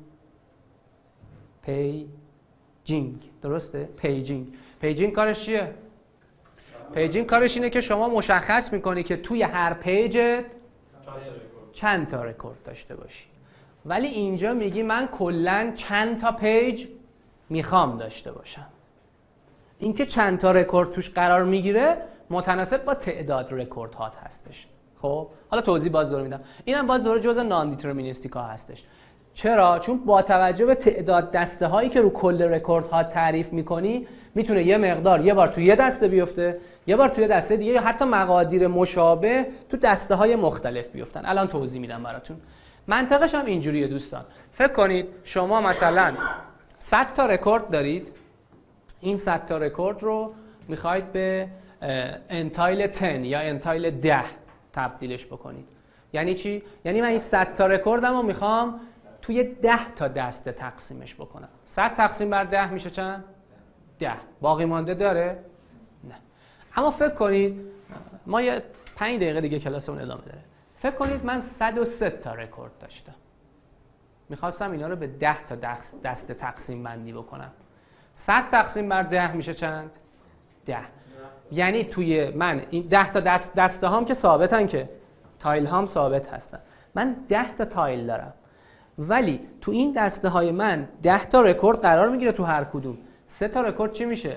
Speaker 1: پیجینگ. درسته؟ پیجینگ کارش چیه؟ پیجینگ کارش اینه که شما مشخص میکنی که توی هر پیجت چند تا رکورد داشته باشی. ولی اینجا میگی من کلاً چند تا پیج میخوام داشته باشم. اینکه چند تا رکورد توش قرار میگیره متناسب با تعداد رکورد هات هستش. خب حالا توضیح باز دور میدم. اینم باز دور جزء نان دیترمینیستیکا هستش. چرا؟ چون با توجه به تعداد دسته هایی که رو کل رکورد ها تعریف میکنی میتونه یه مقدار یه بار توی یه دسته بیفته، یه بار توی دسته دیگه، یا حتی مقادیر مشابه تو دسته های مختلف بیفتن. الان توضیح میدم براتون. منطقش هم اینجوریه دوستان. فکر کنید شما مثلا 100 تا رکورد دارید. این 100 تا رکورد رو میخواید به انتایل 10 یا انتایل 10 تبدیلش بکنید. یعنی چی؟ یعنی من این 100 تا رکوردم رو میخوام توی 10 تا دسته تقسیمش بکنم. 100 تقسیم بر 10 میشه چند؟ 10. باقی مانده داره؟ نه. اما فکر کنید ما یه 5 دقیقه دیگه کلاسمون ادامه داره. فکر کنید من 103 تا رکورد داشتم. میخواستم اینا رو به 10 تا دسته تقسیم بندی بکنم. 100 تقسیم بر 10 میشه چند؟ 10. یعنی توی من این 10 تا دسته هام که ثابتن، که تایل هام ثابت هستن. من 10 تا تایل دارم. ولی تو این دسته های من 10 تا رکورد قرار میگیره تو هر کدوم. 3 تا رکورد چی میشه؟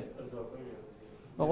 Speaker 1: به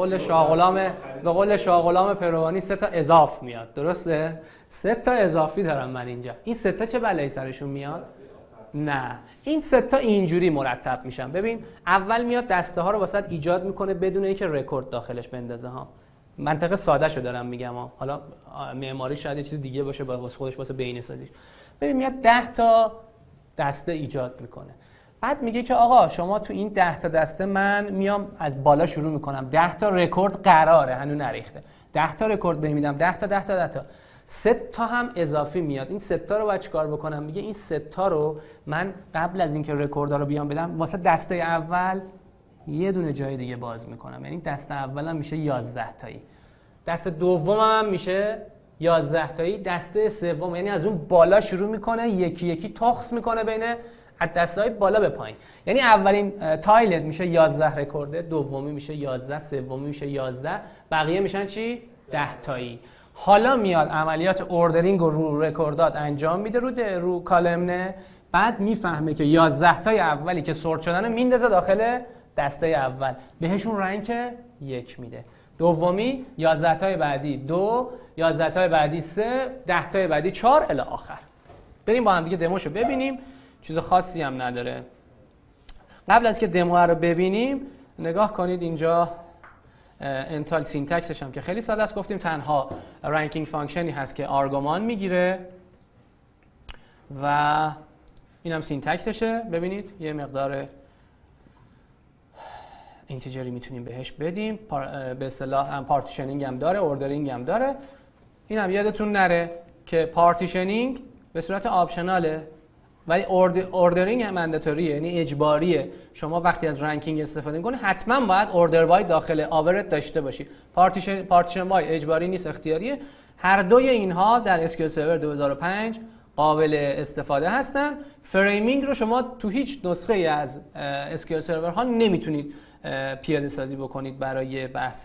Speaker 1: قول شاه غلام پروانی 3 تا اضاف میاد. درسته؟ 3 تا اضافی دارم من اینجا. این 3 تا چه بلایی سرشون میاد؟ نه، این 3 تا اینجوری مرتب میشن. ببین اول میاد دسته ها رو واسط ایجاد میکنه بدون اینکه رکورد داخلش بندازه ها. منطقه ساده شو دارم میگم ها. حالا معماری شاید یه چیز دیگه باشه واسه خودش، واسه بینه سازیش. ببین میاد 10 تا دسته ایجاد میکنه. بعد میگه که آقا شما تو این 10 تا دسته من میام از بالا شروع میکنم. 10 تا رکورد قراره، هنوز نریخته. 10 تا رکورد میدم، 10 تا 3 تا هم اضافی میاد. این 3 تا رو باید چیکار بکنم؟ میگه این 3 تا رو من قبل از اینکه رکوردها رو بیام بدم واسه دسته اول یه دونه جای دیگه باز میکنم. یعنی دسته اولم میشه 11 تایی. دسته دومم میشه 11 تایی. دسته سوم یعنی از اون بالا شروع میکنه، یکی یکی تخص میکنه بین از دسته‌های بالا به پایین. یعنی اولین تایلت میشه 11 رکورد، دومی میشه 11، سومی میشه 11، بقیه میشن چی؟ 10 تایی. حالا میاد عملیات اوردرینگ رو رکوردات انجام میده رو کالمنه. بعد میفهمه که 11 تای اولی که سورت شدن میندازه داخل دسته اول، بهشون رنک 1 میده. دومی 11 تای بعدی 2، 11 تای بعدی 3، 10 تای بعدی 4 الی آخر. بریم با هم دیگه دموشو ببینیم. چیز خاصی هم نداره. قبل از که دمو رو ببینیم نگاه کنید اینجا انتال سینتکسش هم که خیلی ساده است. گفتیم تنها رنکینگ فانکشنی هست که آرگومان میگیره و این هم سینتکسشه. ببینید یه مقدار اینتیجری میتونیم بهش بدیم. به اصطلاح هم پارتیشنینگ هم داره، اوردرینگ هم داره. این هم یادتون نره که پارتیشنینگ به صورت آپشناله ولی اوردرینگ هم منداتوریه، یعنی اجباریه. شما وقتی از رنکینگ استفاده می‌کنید حتما باید اوردر بای داخل آورت داشته باشید. پارتیشن بای اجباری نیست، اختیاریه. هر دوی اینها در اسکیول سرور 2005 قابل استفاده هستن. فریمینگ رو شما تو هیچ نسخه از اسکیول سرور ها نمیتونید پیاده سازی بکنید برای بحث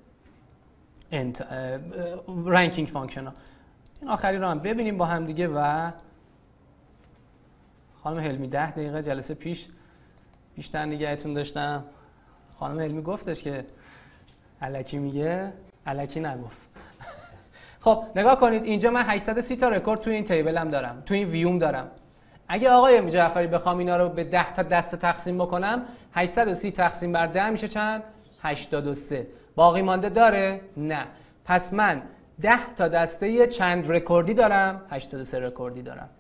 Speaker 1: رنکینگ فانکشن ها. این آخری رو هم ببینیم با هم دیگه. و خانم حلمی 10 دقیقه جلسه پیش بیشتر نگهتون داشتم. خانم حلمی گفتش که الکی میگه، الکی نگفت. خب نگاه کنید اینجا من 830 تا رکورد توی این تیبلم دارم، توی این ویوم دارم. اگه آقای جعفری بخوام اینا رو به 10 تا دسته تقسیم بکنم، 830 تقسیم بر 10 میشه چند؟ 83. باقی مانده داره؟ نه. پس من 10 تا دسته چند رکوردی دارم؟ 83 رکوردی دارم.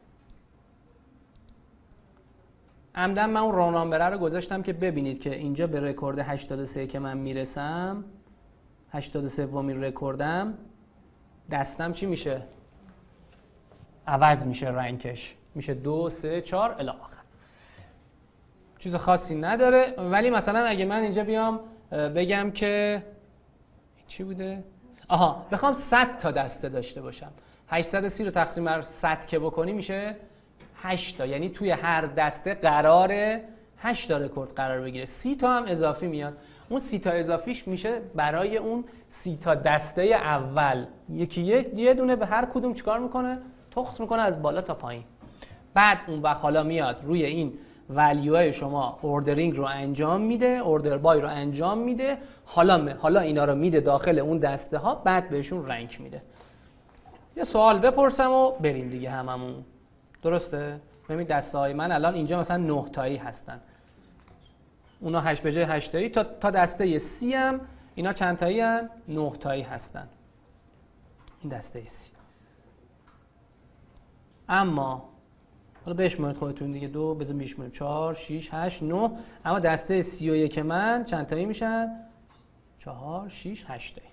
Speaker 1: عمدن من اون رونامبره رو گذاشتم که ببینید که اینجا به رکورد 83 که من میرسم، 83 ومین رکوردم، دستم چی میشه؟ عوض میشه، رنکش میشه 2 3 4 الی آخر. چیز خاصی نداره. ولی مثلا اگه من اینجا بیام بگم که چی بوده؟ آها، بخوام 100 تا دسته داشته باشم، 830 رو تقسیم بر 100 که بکنی میشه 8 تا. یعنی توی هر دسته قراره 8 تا رکورد قرار بگیره. 30 تا هم اضافی میاد. اون 30 تا اضافیش میشه برای اون 30 تا دسته اول. یکی یه دونه به هر کدوم چیکار میکنه؟ تخص میکنه از بالا تا پایین. بعد اون وقت حالا میاد روی این ولیوهای شما اوردرینگ رو انجام میده، اوردر بای رو انجام میده. حالا اینا رو میده داخل اون دسته ها، بعد بهشون رنک میده. یه سوال بپرسم و بریم دیگه هممون. درسته؟ ببین دسته های من الان اینجا مثلا 9 تایی هستن. اونا 8 به جای 8 تایی تا دسته 30 هم اینا چند تایی هستن؟ 9 تایی هستن. این دسته 30. اما حالا بشمارید خودتون دیگه، 2 بزن بشماریم 4 6 8 9. اما دسته 31 من چند تایی میشن؟ 4 6 8 تایی.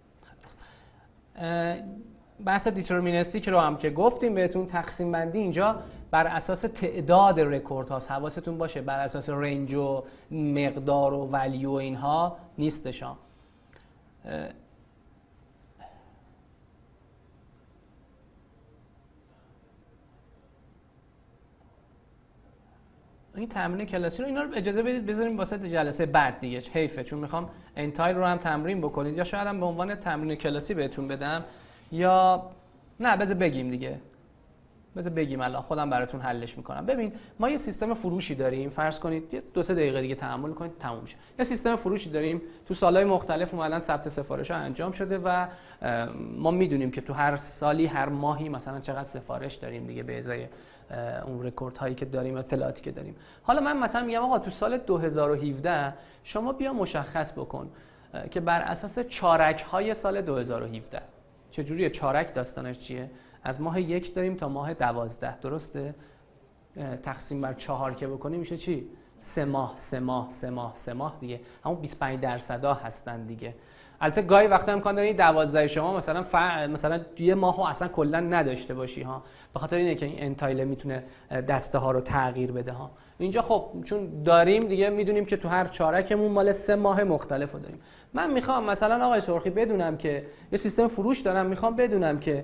Speaker 1: بحث دیترمینستیک رو هم که گفتیم بهتون، تقسیم بندی اینجا بر اساس تعداد رکورد هاست. حواستون باشه بر اساس رنج و مقدار و ولیو اینها نیستش. این تمرین کلاسی رو اینا رو اجازه بدید بذاریم واسه جلسه بعد دیگه، حیفه، چون میخوام انتایل رو هم تمرین بکنید، یا شاید هم به عنوان تمرین کلاسی بهتون بدم، یا نه بذار بگیم دیگه، بذار بگیم الان خودم براتون حلش میکنم. ببین ما یه سیستم فروشی داریم، فرض کنید یه 2-3 دقیقه دیگه تحمل کنید تموم میشه. یه سیستم فروشی داریم، تو سالهای مختلف اومدن ثبت سفارش‌ها انجام شده و ما میدونیم که تو هر سالی هر ماهی مثلا چقدر سفارش داریم دیگه، به ازای اون رکورد هایی که داریم، اطلاعاتی که داریم. حالا من مثلا میگم آقا تو سال 2017 شما بیا مشخص بکن که بر اساس چارک های سال 2017 چجوریه، چارک داستانش چیه؟ از ماه 1 داریم تا ماه 12، درسته؟ تقسیم بر 4 که بکنیم میشه چی؟ 3 ماه دیگه، همون 25% هستن دیگه. البته گاهی وقتا امکان داره 12 شما مثلا یه ماهو اصلا کلا نداشته باشی ها، به خاطر اینه که این انتایل میتونه دسته ها رو تغییر بده ها. اینجا خب چون داریم دیگه میدونیم که تو هر چارکمون مال 3 ماه مختلف رو داریم. من میخوام مثلا آقای سرخی بدونم که یه سیستم فروش دارم، میخوام بدونم که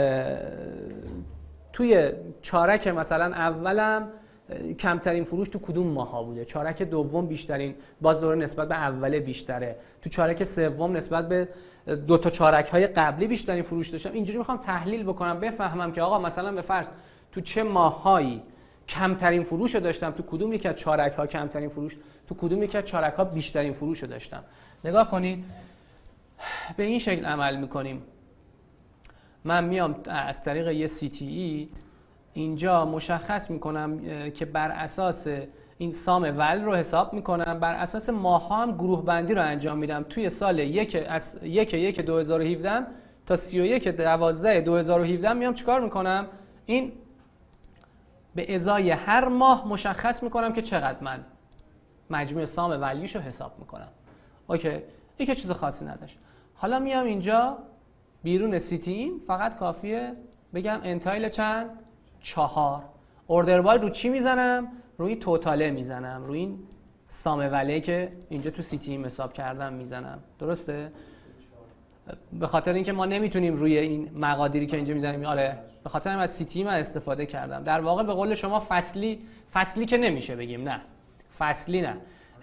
Speaker 1: توی چارک مثلا اولم کمترین فروش تو کدوم ماها بوده، چارک دوم بیشترین، باز دوره نسبت به اوله بیشتره، تو چارک سوم نسبت به 2 تا چارک های قبلی بیشترین فروش داشتم. اینجوری میخوام تحلیل بکنم بفهمم که آقا مثلا به فرض تو چه ماهایی کمترین فروش رو داشتم، تو کدوم یکی از چارک ها کمترین فروش، تو کدوم یکی از چارک ها بیشترین فروش رو داشتم. نگاه کنید به این شکل عمل میکنیم. من میام از طریق یه CTE اینجا مشخص میکنم که بر اساس این سام ول رو حساب میکنم، بر اساس ماها هم گروه بندی رو انجام میدم. توی سال 1/1/2017 تا 31/12/2017 میام چیکار میکنم؟ این به ازای هر ماه مشخص میکنم که چقدر من مجموع سام ولیش رو حساب میکنم. اوکی، این که چیز خاصی نداشت. حالا میام اینجا بیرون سیتیم، فقط کافیه بگم انتایل چند؟ 4. اوردر بای رو چی میزنم؟ روی توتاله میزنم، روی این سام وله که اینجا تو سیتیم حساب کردم میزنم، درسته؟ به خاطر اینکه ما نمیتونیم روی این مقادیری که اینجا میزنیم، آره به خاطر این از سیتی من استفاده کردم. در واقع به قول شما فصلی که نمیشه بگیم، نه فصلی نه،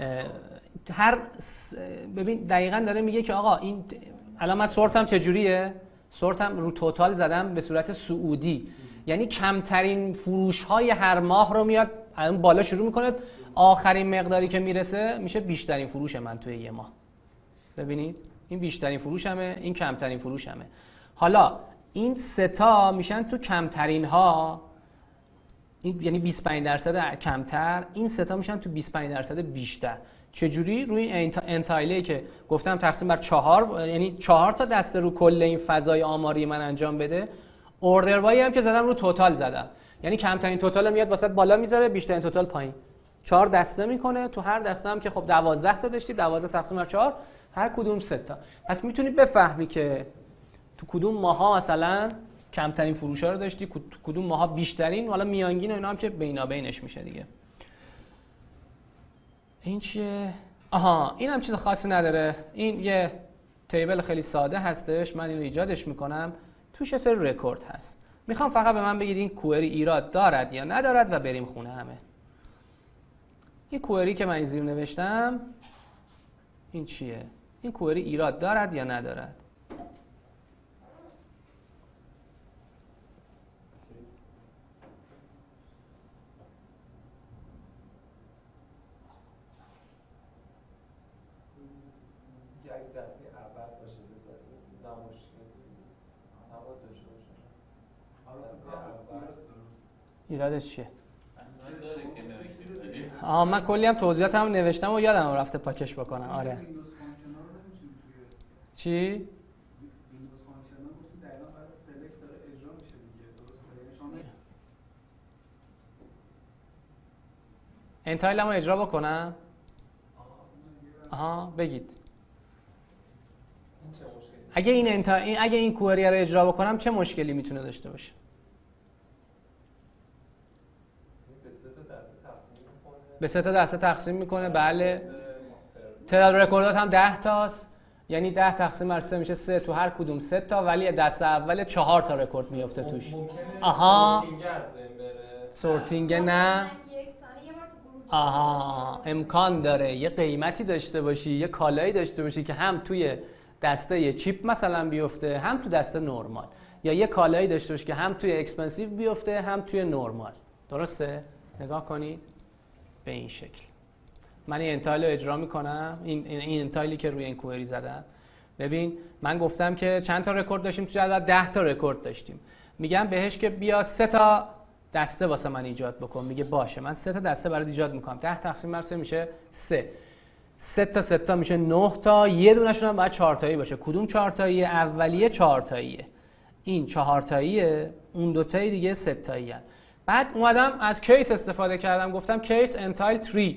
Speaker 1: ببین دقیقاً داره میگه که آقا این الان من سورتم چجوریه؟ سورتم رو توتال زدم به صورت صعودی، یعنی کمترین فروش های هر ماه رو میاد الان بالا شروع میکنه، آخرین مقداری که میرسه میشه بیشترین فروش من توی یه ماه. ببینید این بیشترین فروشمه، این کمترین فروشمه. حالا این 3 تا میشن تو کمترین ها، این یعنی 25% کمتر، این 3 تا میشن تو 25% بیشتر. چجوری؟ روی این انتایله که گفتم تقسیم بر 4، یعنی 4 تا دسته رو کل این فضای آماری من انجام بده. اوردر بای هم که زدم رو توتال زدم، یعنی کمترین توتال میاد وسط بالا میذاره، بیشترین توتال پایین. 4 دسته میکنه، تو هر دسته هم که خب 12 تا داشتی، 12 تقسیم بر 4، هر کدوم 3 تا. پس میتونی بفهمی که تو کدوم ماها مثلا کمترین فروشا رو داشتی، تو کدوم ماها بیشترین، حالا میانگین و اینا هم که بینابینش میشه دیگه. این چیه؟ آها، این هم چیز خاصی نداره. این یه تیبل خیلی ساده هستش، من اینو ایجادش میکنم، توش یه سری رکورد هست. میخوام فقط به من بگید این کوئری ایراد دارد یا ندارد و بریم خونه همه. این کوئری که من زیر نوشتم این چیه؟ این کوئری ایراد دارد یا ندارد؟ ایرادش چیه؟ من کلی هم توضیحات هم نوشتم و یادم رفته پاکش بکنم. آره چی؟ انتایل هم اجرا بکنم؟ بگید اگه این کوئری رو اجرا بکنم چه مشکلی میتونه داشته باشه؟ به 3 تا دسته تقسیم میکنه. بله. تعداد رکوردات هم 10 تاست. یعنی 10 تقسیم بر 3 میشه 3 تو هر کدوم 3 تا، ولی دسته اول 4 تا رکورد میفته توش. آها سورتینگ نه. آها امکان داره یه قیمتی داشته باشی، یه کالایی داشته باشی که هم توی دسته چیپ مثلا بیفته هم تو دسته نورمال، یا یه کالایی داشته باشی که هم توی اکسپنسیو بیفته هم توی نورمال. درسته؟ نگاه کنید به این شکل. من این انتایل رو اجرا میکنم، این انتایلی که روی این کوئری زدم. ببین من گفتم که چند تا رکورد داشتیم تو جدول؟ 10 تا رکورد داشتیم. میگم بهش که بیا 3 تا دسته واسه من ایجاد بکن. میگه باشه من 3 تا دسته برات ایجاد میکنم. 10 تقسیم بر 3 میشه 3. 3 تا میشه 9 تا، یه دونهشون هم باید 4 تایی باشه. کدوم 4 تاییه؟ اولیه 4 تاییه. این 4 تاییه، اون دو تایی دیگه 3 تاییه. بعد اومدم از کیس استفاده کردم، گفتم کیس انتایل 3.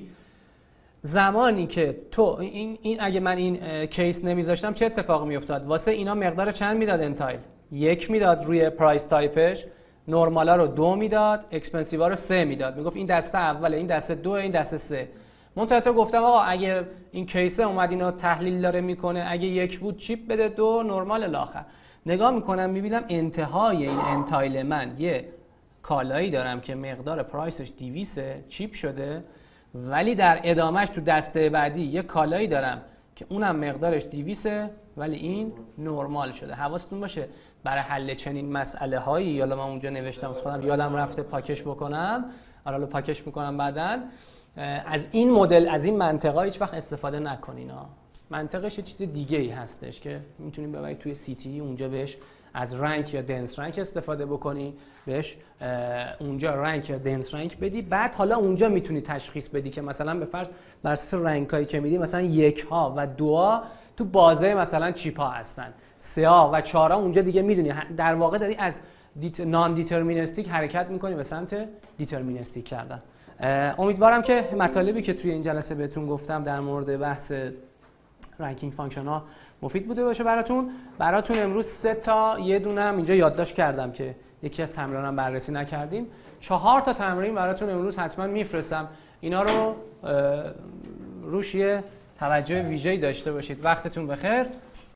Speaker 1: زمانی که تو این اگه من این کیس نمیذاشتم چه اتفاقی میافتاد؟ واسه اینا مقدار چند میداد انتایل؟ 1 میداد روی پرایس تایپش، نورمالا رو 2 میداد، اکسپنسیوا رو 3 میداد. میگفت این دسته اوله، این دسته 2، این دسته 3. منتها گفتم آقا اگه این کیس اومد اینو تحلیل داره میکنه، اگه 1 بود چیپ بده، 2 نورمال الاخر. نگاه میکنم میبینم انتهای این انتایل من یه کالایی دارم که مقدار پرایسش 200 چیپ شده، ولی در ادامهش تو دسته بعدی یه کالایی دارم که اونم مقدارش 200 ولی این نورمال شده. حواستون باشه برای حل چنین مسئله هایی، یالا من اونجا نوشتم از خودم یادم رفته پاکش بکنم، حالا پاکش میکنم بعداً. از این مدل، از این منطقه هیچ وقت استفاده نکنین. منطقش یه چیز دیگه ای هستش که میتونیم ببرید توی سیتی، اونجا بهش از رنک یا دنس رنک استفاده بکنی، بهش اونجا رنک یا دنس رنک بدی، بعد حالا اونجا میتونی تشخیص بدی که مثلا به فرض بر اساس رنک هایی که میدی مثلا 1 ها و 2 ها تو بازه مثلا چیپ ها هستن، 3 ها و 4 ها اونجا دیگه میدونی در واقع داری از نان دیترمینستیک حرکت میکنی به سمت دیترمینستیک کردن. امیدوارم که مطالبی که توی این جلسه بهتون گفتم در مورد بحث رنکینگ فانکشن ها مفید بوده باشه براتون. امروز 3 تا، یه دونه هم اینجا یادداشت کردم که یکی از تمرینام بررسی نکردیم. 4 تا تمرین براتون امروز حتما میفرستم. اینا رو روش یه توجه ویژه‌ای داشته باشید. وقتتون بخیر.